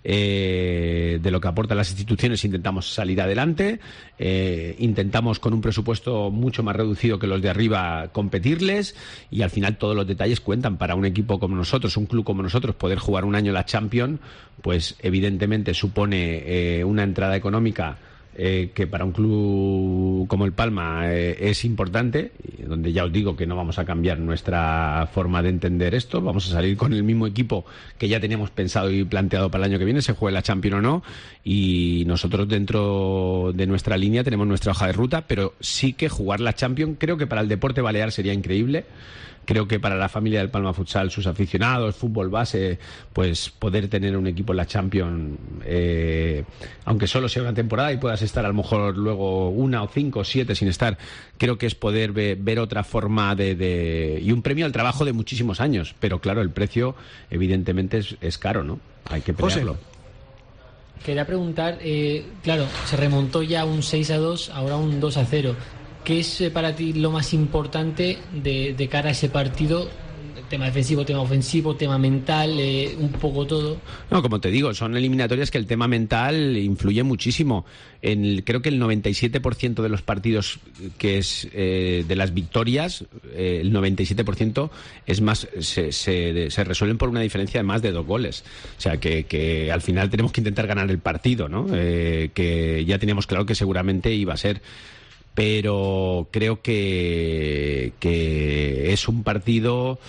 de lo que aportan las instituciones, intentamos salir adelante. Intentamos con un presupuesto mucho más reducido que los de arriba competirles, y al final todos los detalles cuentan. Para un equipo como nosotros, un club como nosotros, poder jugar un año la Champions, pues evidentemente supone una entrada económica que para un club como el Palma es importante, donde ya os digo que no vamos a cambiar nuestra forma de entender esto. Vamos a salir con el mismo equipo que ya teníamos pensado y planteado para el año que viene, se juegue la Champions o no, y nosotros dentro de nuestra línea tenemos nuestra hoja de ruta, pero sí que jugar la Champions creo que para el deporte balear sería increíble. Creo que para la familia del Palma Futsal, sus aficionados, fútbol base, pues poder tener un equipo en la Champions, aunque solo sea una temporada y puedas estar a lo mejor luego 1 o 5 o 7 sin estar, creo que es poder ver otra forma y un premio al trabajo de muchísimos años. Pero claro, el precio evidentemente es caro, ¿no? Hay que pelearlo. José. Quería preguntar, claro, se remontó ya un 6-2, ahora un 2-0. ¿Qué es para ti lo más importante de cara a ese partido? Tema defensivo, tema ofensivo, tema mental, un poco todo. No, como te digo, son eliminatorias que el tema mental influye muchísimo. Creo que el 97% de los partidos que es de las victorias, el 97% es más se resuelven por una diferencia de más de 2 goles. O sea, que al final tenemos que intentar ganar el partido, ¿no? Que ya teníamos claro que seguramente iba a ser. Pero creo que es un partido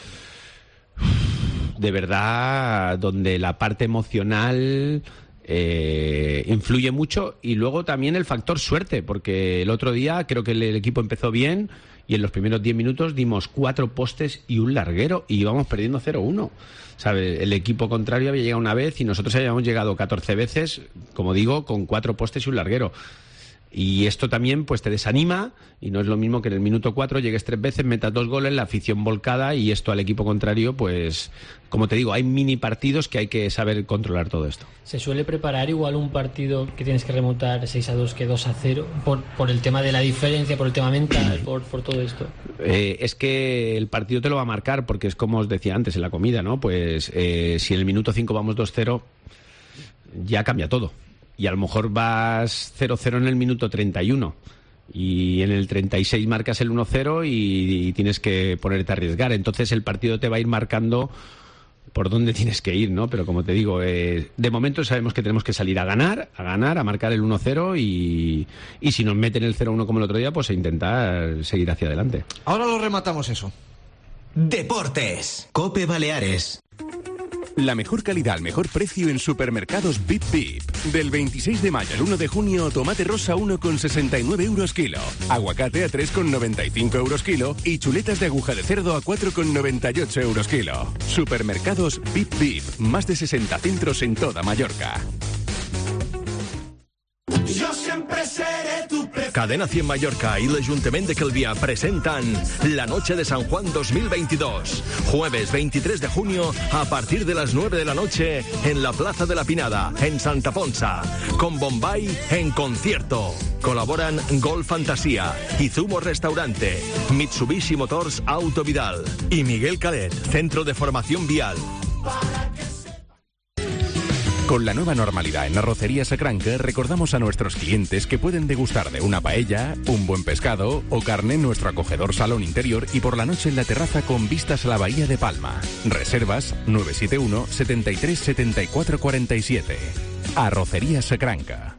de verdad donde la parte emocional influye mucho, y luego también el factor suerte, porque el otro día creo que el equipo empezó bien y en los primeros 10 minutos dimos 4 postes y un larguero y íbamos perdiendo 0-1. ¿Sabe? El equipo contrario había llegado una vez y nosotros habíamos llegado 14 veces, como digo, con 4 postes y un larguero. Y esto también pues te desanima, y no es lo mismo que en el minuto 4 llegues 3 veces, metas 2 goles, la afición volcada, y esto al equipo contrario, pues como te digo, hay mini partidos que hay que saber controlar todo esto. ¿Se suele preparar igual un partido que tienes que remontar 6-2 que 2-0 por el tema de la diferencia, por el tema mental, por todo esto? Es que el partido te lo va a marcar, porque es como os decía antes en la comida, ¿no? Pues si en el minuto 5 vamos 2-0, ya cambia todo. Y a lo mejor vas 0-0 en el minuto 31 Y en el 36 marcas el 1-0 y tienes que ponerte a arriesgar. Entonces el partido te va a ir marcando por dónde tienes que ir, ¿no? Pero como te digo, de momento sabemos que tenemos que salir a ganar, a marcar el 1-0 y si nos meten el 0-1 como el otro día, pues a intentar seguir hacia adelante. Ahora lo rematamos eso. Deportes. COPE Baleares. La mejor calidad al mejor precio en supermercados Bip Bip. Del 26 de mayo al 1 de junio, tomate rosa 1,69 euros kilo, aguacate a 3,95 euros kilo y chuletas de aguja de cerdo a 4,98 euros kilo. Supermercados Bip Bip, más de 60 centros en toda Mallorca. Yo siempre seré tu preferido. Cadena 100 Mallorca y el Ayuntamiento de Calvià presentan la Noche de San Juan 2022. Jueves 23 de junio a partir de las 9 de la noche en la Plaza de la Pinada, en Santa Ponsa. Con Bombay en concierto. Colaboran Gol Fantasía, Izumo Restaurante, Mitsubishi Motors Auto Vidal y Miguel Calet, Centro de Formación Vial. Con la nueva normalidad en Arrocería Sacranca, recordamos a nuestros clientes que pueden degustar de una paella, un buen pescado o carne en nuestro acogedor salón interior y por la noche en la terraza con vistas a la Bahía de Palma. Reservas 971 73 74 47. Arrocería Sacranca.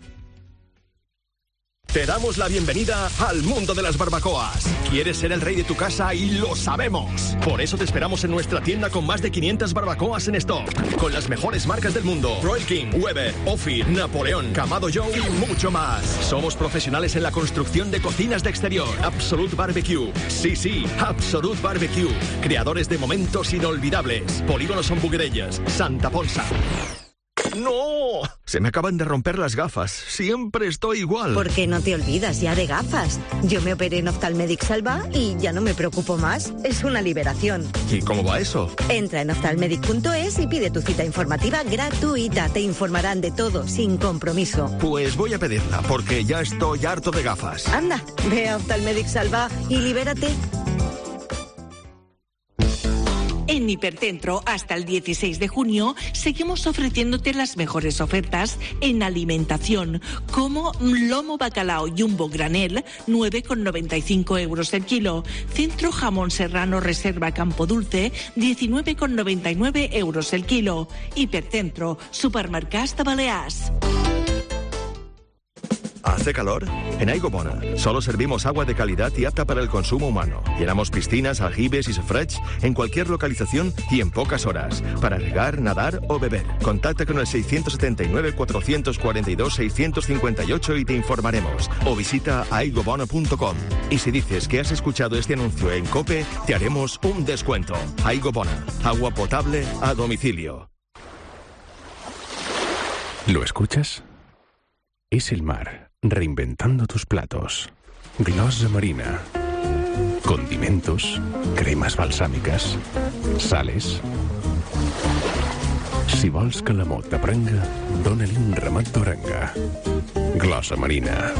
Te damos la bienvenida al mundo de las barbacoas. ¿Quieres ser el rey de tu casa? Y lo sabemos. Por eso te esperamos en nuestra tienda con más de 500 barbacoas en stock. Con las mejores marcas del mundo. Royal King, Weber, Ophir, Napoleón, Kamado Joe y mucho más. Somos profesionales en la construcción de cocinas de exterior. Absolute Barbecue. Sí, Absolute Barbecue. Creadores de momentos inolvidables. Polígono Son Buguerellas, Santa Ponsa. ¡No! Se me acaban de romper las gafas. Siempre estoy igual. ¿Por qué no te olvidas ya de gafas? Yo me operé en Ophthalmedic Salva y ya no me preocupo más. Es una liberación. ¿Y cómo va eso? Entra en ophthalmedic.es y pide tu cita informativa gratuita. Te informarán de todo, sin compromiso. Pues voy a pedirla, porque ya estoy harto de gafas. Anda, ve a Ophthalmedic Salva y libérate. En Hipercentro, hasta el 16 de junio, seguimos ofreciéndote las mejores ofertas en alimentación, como lomo bacalao jumbo granel, 9,95 euros el kilo. Centro jamón serrano reserva Campo Dulce, 19,99 euros el kilo. Hipercentro, supermercats de Balears. ¿Hace calor? En Aigobona solo servimos agua de calidad y apta para el consumo humano. Llenamos piscinas, aljibes y safareig en cualquier localización y en pocas horas, para regar, nadar o beber. Contacta con el 679-442-658 y te informaremos. O visita aigobona.com. Y si dices que has escuchado este anuncio en COPE, te haremos un descuento. Aigobona, agua potable a domicilio. ¿Lo escuchas? Es el mar, reinventando tus platos. Glosa Marina. Condimentos, cremas balsàmiques, sales. Si vols que l'amor t'aprenga, dóna-li un ramat d'orenga. Glosa Marina.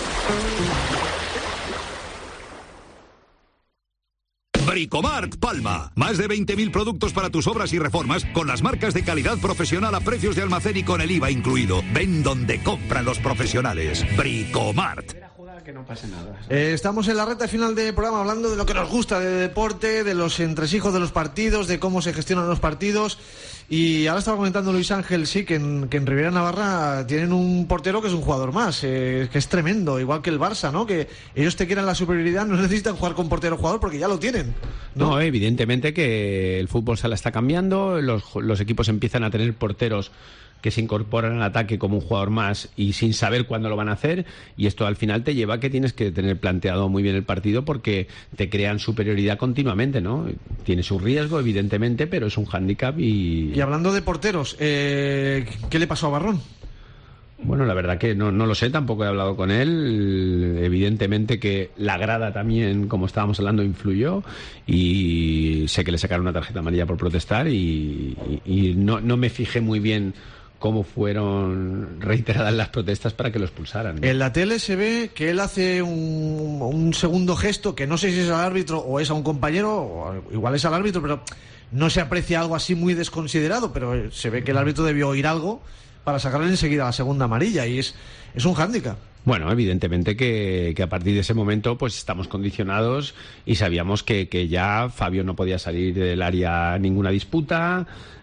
Bricomart Palma. Más de 20.000 productos para tus obras y reformas con las marcas de calidad profesional a precios de almacén y con el IVA incluido. Ven donde compran los profesionales. Bricomart. Que no pase nada. Estamos en la recta final del programa hablando de lo que nos gusta de deporte, de los entresijos de los partidos, de cómo se gestionan los partidos. Y ahora estaba comentando Luis Ángel, sí, que en Ribera Navarra tienen un portero que es un jugador más, que es tremendo, igual que el Barça, ¿no? Que ellos te quieran la superioridad, no necesitan jugar con portero-jugador porque ya lo tienen. No, evidentemente que el fútbol sala está cambiando, los equipos empiezan a tener porteros que se incorporan al ataque como un jugador más y sin saber cuándo lo van a hacer, y esto al final te lleva a que tienes que tener planteado muy bien el partido porque te crean superioridad continuamente, ¿no? Tiene su riesgo, evidentemente, pero es un hándicap y hablando de porteros, ¿qué le pasó a Barrón? Bueno, la verdad que no lo sé, tampoco he hablado con él. Evidentemente que la grada también, como estábamos hablando, influyó y sé que le sacaron una tarjeta amarilla por protestar y no me fijé muy bien cómo fueron reiteradas las protestas para que lo expulsaran. En la tele se ve que él hace un segundo gesto que no sé si es al árbitro o es a un compañero, o igual es al árbitro, pero no se aprecia algo así muy desconsiderado, pero se ve que el árbitro debió oír algo para sacarle enseguida la segunda amarilla y es un hándicap. Bueno, evidentemente que a partir de ese momento pues estamos condicionados y sabíamos que ya Fabio no podía salir del área a ninguna disputa,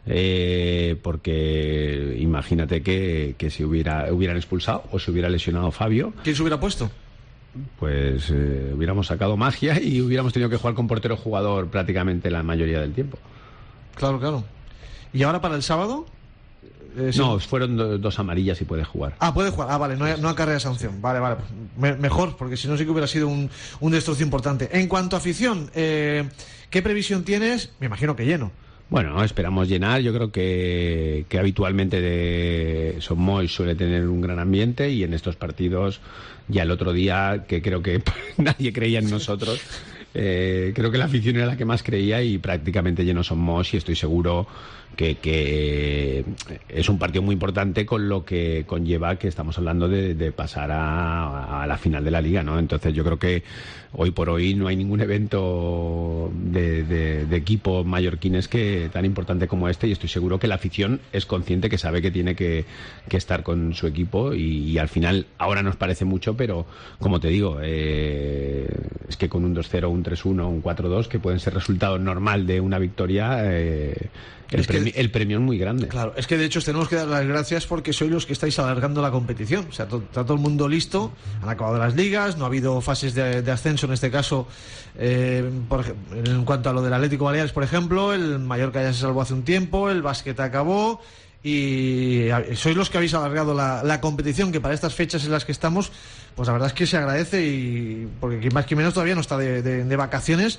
porque imagínate que si hubieran expulsado o se hubiera lesionado Fabio. ¿Quién se hubiera puesto? Pues hubiéramos sacado magia y hubiéramos tenido que jugar con portero jugador prácticamente la mayoría del tiempo. Claro. ¿Y ahora para el sábado? No, fueron 2 amarillas y puede jugar. Puede jugar. Vale, no acarrea sanción. Vale. Pues mejor, porque si no sí que hubiera sido un destrozo importante. En cuanto a afición, ¿qué previsión tienes? Me imagino que lleno. Bueno, esperamos llenar. Yo creo que habitualmente Son Moix suele tener un gran ambiente y en estos partidos, ya el otro día, que creo que nadie creía en nosotros, creo que la afición era la que más creía y prácticamente lleno Son Moix, y estoy seguro que es un partido muy importante, con lo que conlleva que estamos hablando de pasar a la final de la Liga, ¿no? Entonces yo creo que hoy por hoy no hay ningún evento de equipo mallorquines que tan importante como este, y estoy seguro que la afición es consciente, que sabe que tiene que estar con su equipo, y al final ahora nos parece mucho, pero como te digo, es que con un 2-0, un 3-1, un 4-2, que pueden ser resultado normal de una victoria, el premio es muy grande. Claro, es que de hecho tenemos que dar las gracias porque sois los que estáis alargando la competición. O sea, está todo el mundo listo, han acabado las ligas, no ha habido fases de ascenso en este caso. En cuanto a lo del Atlético Baleares, por ejemplo, el Mallorca ya se salvó hace un tiempo, el básquet acabó, y sois los que habéis alargado la competición, que para estas fechas en las que estamos, pues la verdad es que se agradece, y porque quien más que menos todavía no está de vacaciones,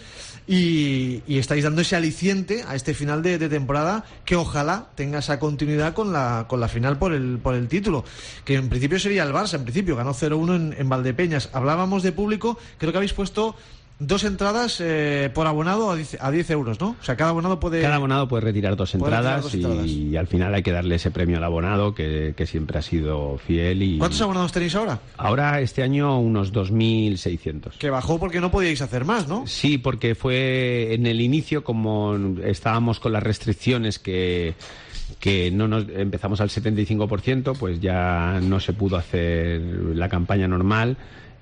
y estáis dando ese aliciente a este final de temporada, que ojalá tenga esa continuidad con la final por el título, que en principio sería el Barça. En principio ganó 0-1 en Valdepeñas. Hablábamos de público, creo que habéis puesto 2 entradas por abonado a 10 euros, ¿no? O sea, cada abonado puede retirar 2 entradas, y al final hay que darle ese premio al abonado que siempre ha sido fiel. ¿Cuántos abonados tenéis ahora? Ahora, este año, unos 2.600. Que bajó porque no podíais hacer más, ¿no? Sí, porque fue en el inicio, como estábamos con las restricciones que no nos empezamos al 75%, pues ya no se pudo hacer la campaña normal.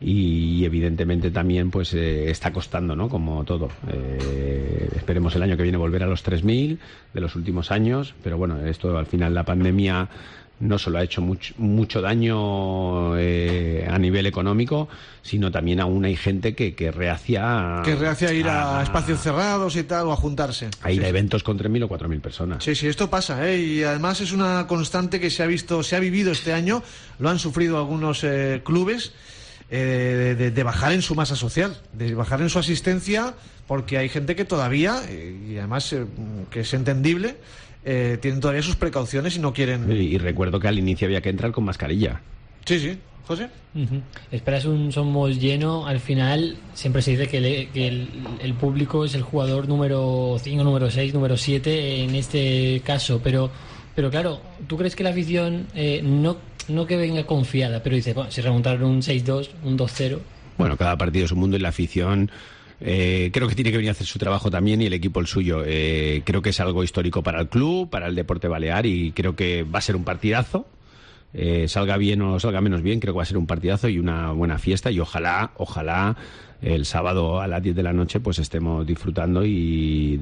Y evidentemente también pues está costando, ¿no? Como todo. Esperemos el año que viene volver a los 3.000 de los últimos años, pero bueno, esto al final, la pandemia no solo ha hecho mucho daño a nivel económico, sino también aún hay gente que reacia a ir a espacios cerrados y tal, o a juntarse. A ir a eventos con 3.000 o 4.000 personas. Sí, esto pasa, y además es una constante que se ha vivido este año, lo han sufrido algunos clubes, de bajar en su masa social, de bajar en su asistencia, porque hay gente que todavía, y además que es entendible, tienen todavía sus precauciones y no quieren. Y recuerdo que al inicio había que entrar con mascarilla. Sí, José. Esperas un Son Moix lleno. Al final siempre se dice que el público es el jugador número 5, número 6, número 7 en este caso, pero claro, ¿tú crees que la afición no que venga confiada, pero dice, bueno, si remontaron un 6-2, un 2-0? Bueno, cada partido es un mundo, y la afición creo que tiene que venir a hacer su trabajo también, y el equipo el suyo. Creo que es algo histórico para el club, para el deporte balear, y creo que va a ser un partidazo. Salga bien o salga menos bien, creo que va a ser un partidazo y una buena fiesta, y ojalá el sábado a las 10 de la noche pues estemos disfrutando y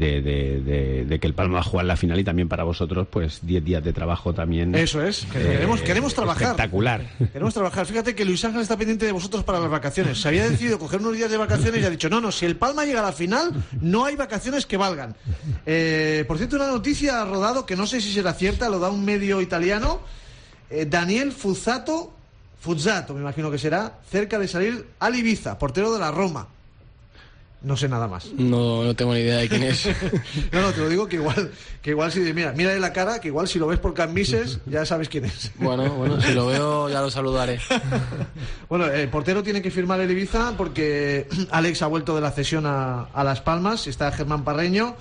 de que el Palma va a jugar la final, y también para vosotros pues 10 días de trabajo también. Eso es, queremos trabajar. Espectacular. Queremos trabajar. Fíjate que Luis Ángel está pendiente de vosotros para las vacaciones. Se había decidido coger unos días de vacaciones y ha dicho, no, si el Palma llega a la final, no hay vacaciones que valgan. Por cierto, una noticia ha rodado, que no sé si será cierta, lo da un medio italiano. Daniel Fuzzato, me imagino que será, cerca de salir al Ibiza, portero de la Roma. No sé nada más. No tengo ni idea de quién es. No, te lo digo que igual si mírale la cara, que igual si lo ves por Cambises ya sabes quién es. Bueno, si lo veo ya lo saludaré. Bueno, el portero tiene que firmar el Ibiza porque Alex ha vuelto de la cesión a Las Palmas, está Germán Parreño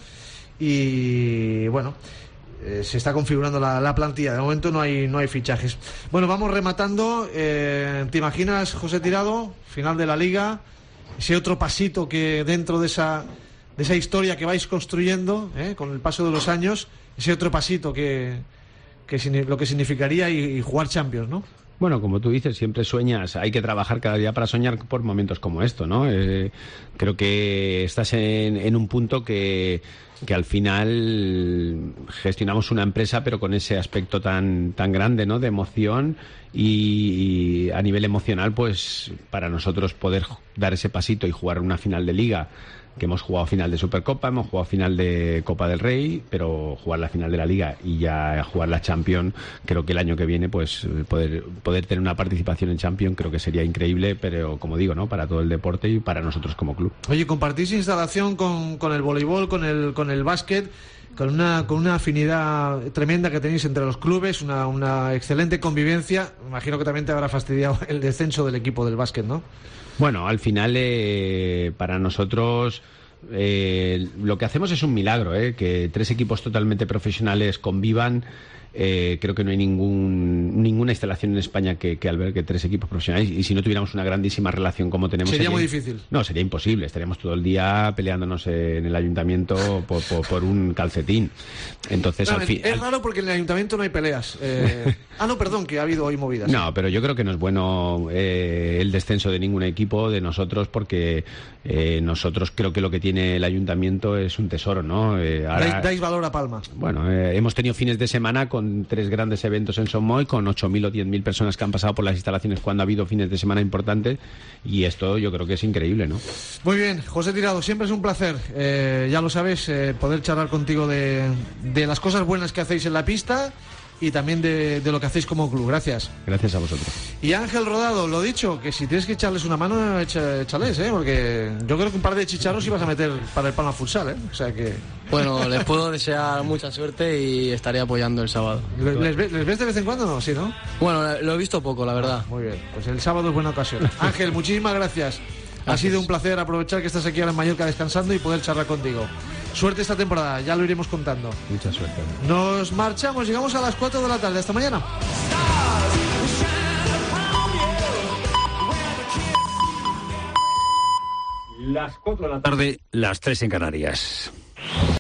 y bueno, se está configurando la plantilla. De momento no hay fichajes. Bueno, vamos rematando. ¿Te imaginas, José Tirado, final de la Liga, ese otro pasito que dentro de esa historia que vais construyendo con el paso de los años, ese otro pasito que lo que significaría y jugar Champions, ¿no? Bueno, como tú dices, siempre sueñas, hay que trabajar cada día para soñar por momentos como esto, ¿no? Creo que estás en un punto que al final gestionamos una empresa, pero con ese aspecto tan grande, ¿no? De emoción y a nivel emocional, pues para nosotros poder dar ese pasito y jugar una final de Liga, que hemos jugado final de Supercopa, hemos jugado final de Copa del Rey, pero jugar la final de la Liga y ya jugar la Champions, creo que el año que viene pues poder tener una participación en Champions creo que sería increíble, pero como digo, ¿no? Para todo el deporte y para nosotros como club. Oye, compartís instalación con el voleibol, con el básquet, con una afinidad tremenda que tenéis entre los clubes, una excelente convivencia. Me imagino que también te habrá fastidiado el descenso del equipo del básquet, ¿no? Bueno, al final para nosotros lo que hacemos es un milagro, que 3 equipos totalmente profesionales convivan. Creo que no hay ninguna instalación en España que albergue 3 equipos profesionales, y si no tuviéramos una grandísima relación como tenemos sería muy difícil. No, sería imposible, estaríamos todo el día peleándonos en el ayuntamiento por un calcetín. Entonces no, es raro porque en el ayuntamiento no hay peleas. No, perdón, que ha habido hoy movidas. No, pero yo creo que no es bueno el descenso de ningún equipo, de nosotros, porque nosotros creo que lo que tiene el ayuntamiento es un tesoro, ¿no? Dais valor a Palma. Bueno, hemos tenido fines de semana con 3 grandes eventos en Somoy, con 8.000 o 10.000 personas que han pasado por las instalaciones cuando ha habido fines de semana importantes, y esto yo creo que es increíble, ¿no? Muy bien, José Tirado, siempre es un placer, ya lo sabes, poder charlar contigo de las cosas buenas que hacéis en la pista y también de lo que hacéis como club. Gracias. Gracias a vosotros. Y Ángel Rodado, lo dicho, que si tienes que echarles una mano, échales, porque yo creo que un par de chicharros ibas a meter para el Palma Futsal, o sea que... Bueno, les puedo desear mucha suerte y estaré apoyando el sábado. ¿Les ves de vez en cuando? No, sí, ¿no? Bueno, lo he visto poco, la verdad. Muy bien, pues el sábado es buena ocasión. Ángel, muchísimas gracias. Ha sido un placer aprovechar que estás aquí ahora en Mallorca descansando y poder charlar contigo. Suerte esta temporada, ya lo iremos contando. Mucha suerte. Nos marchamos, llegamos a las 4 de la tarde. Hasta mañana. Las 4 de la tarde, las 3 en Canarias.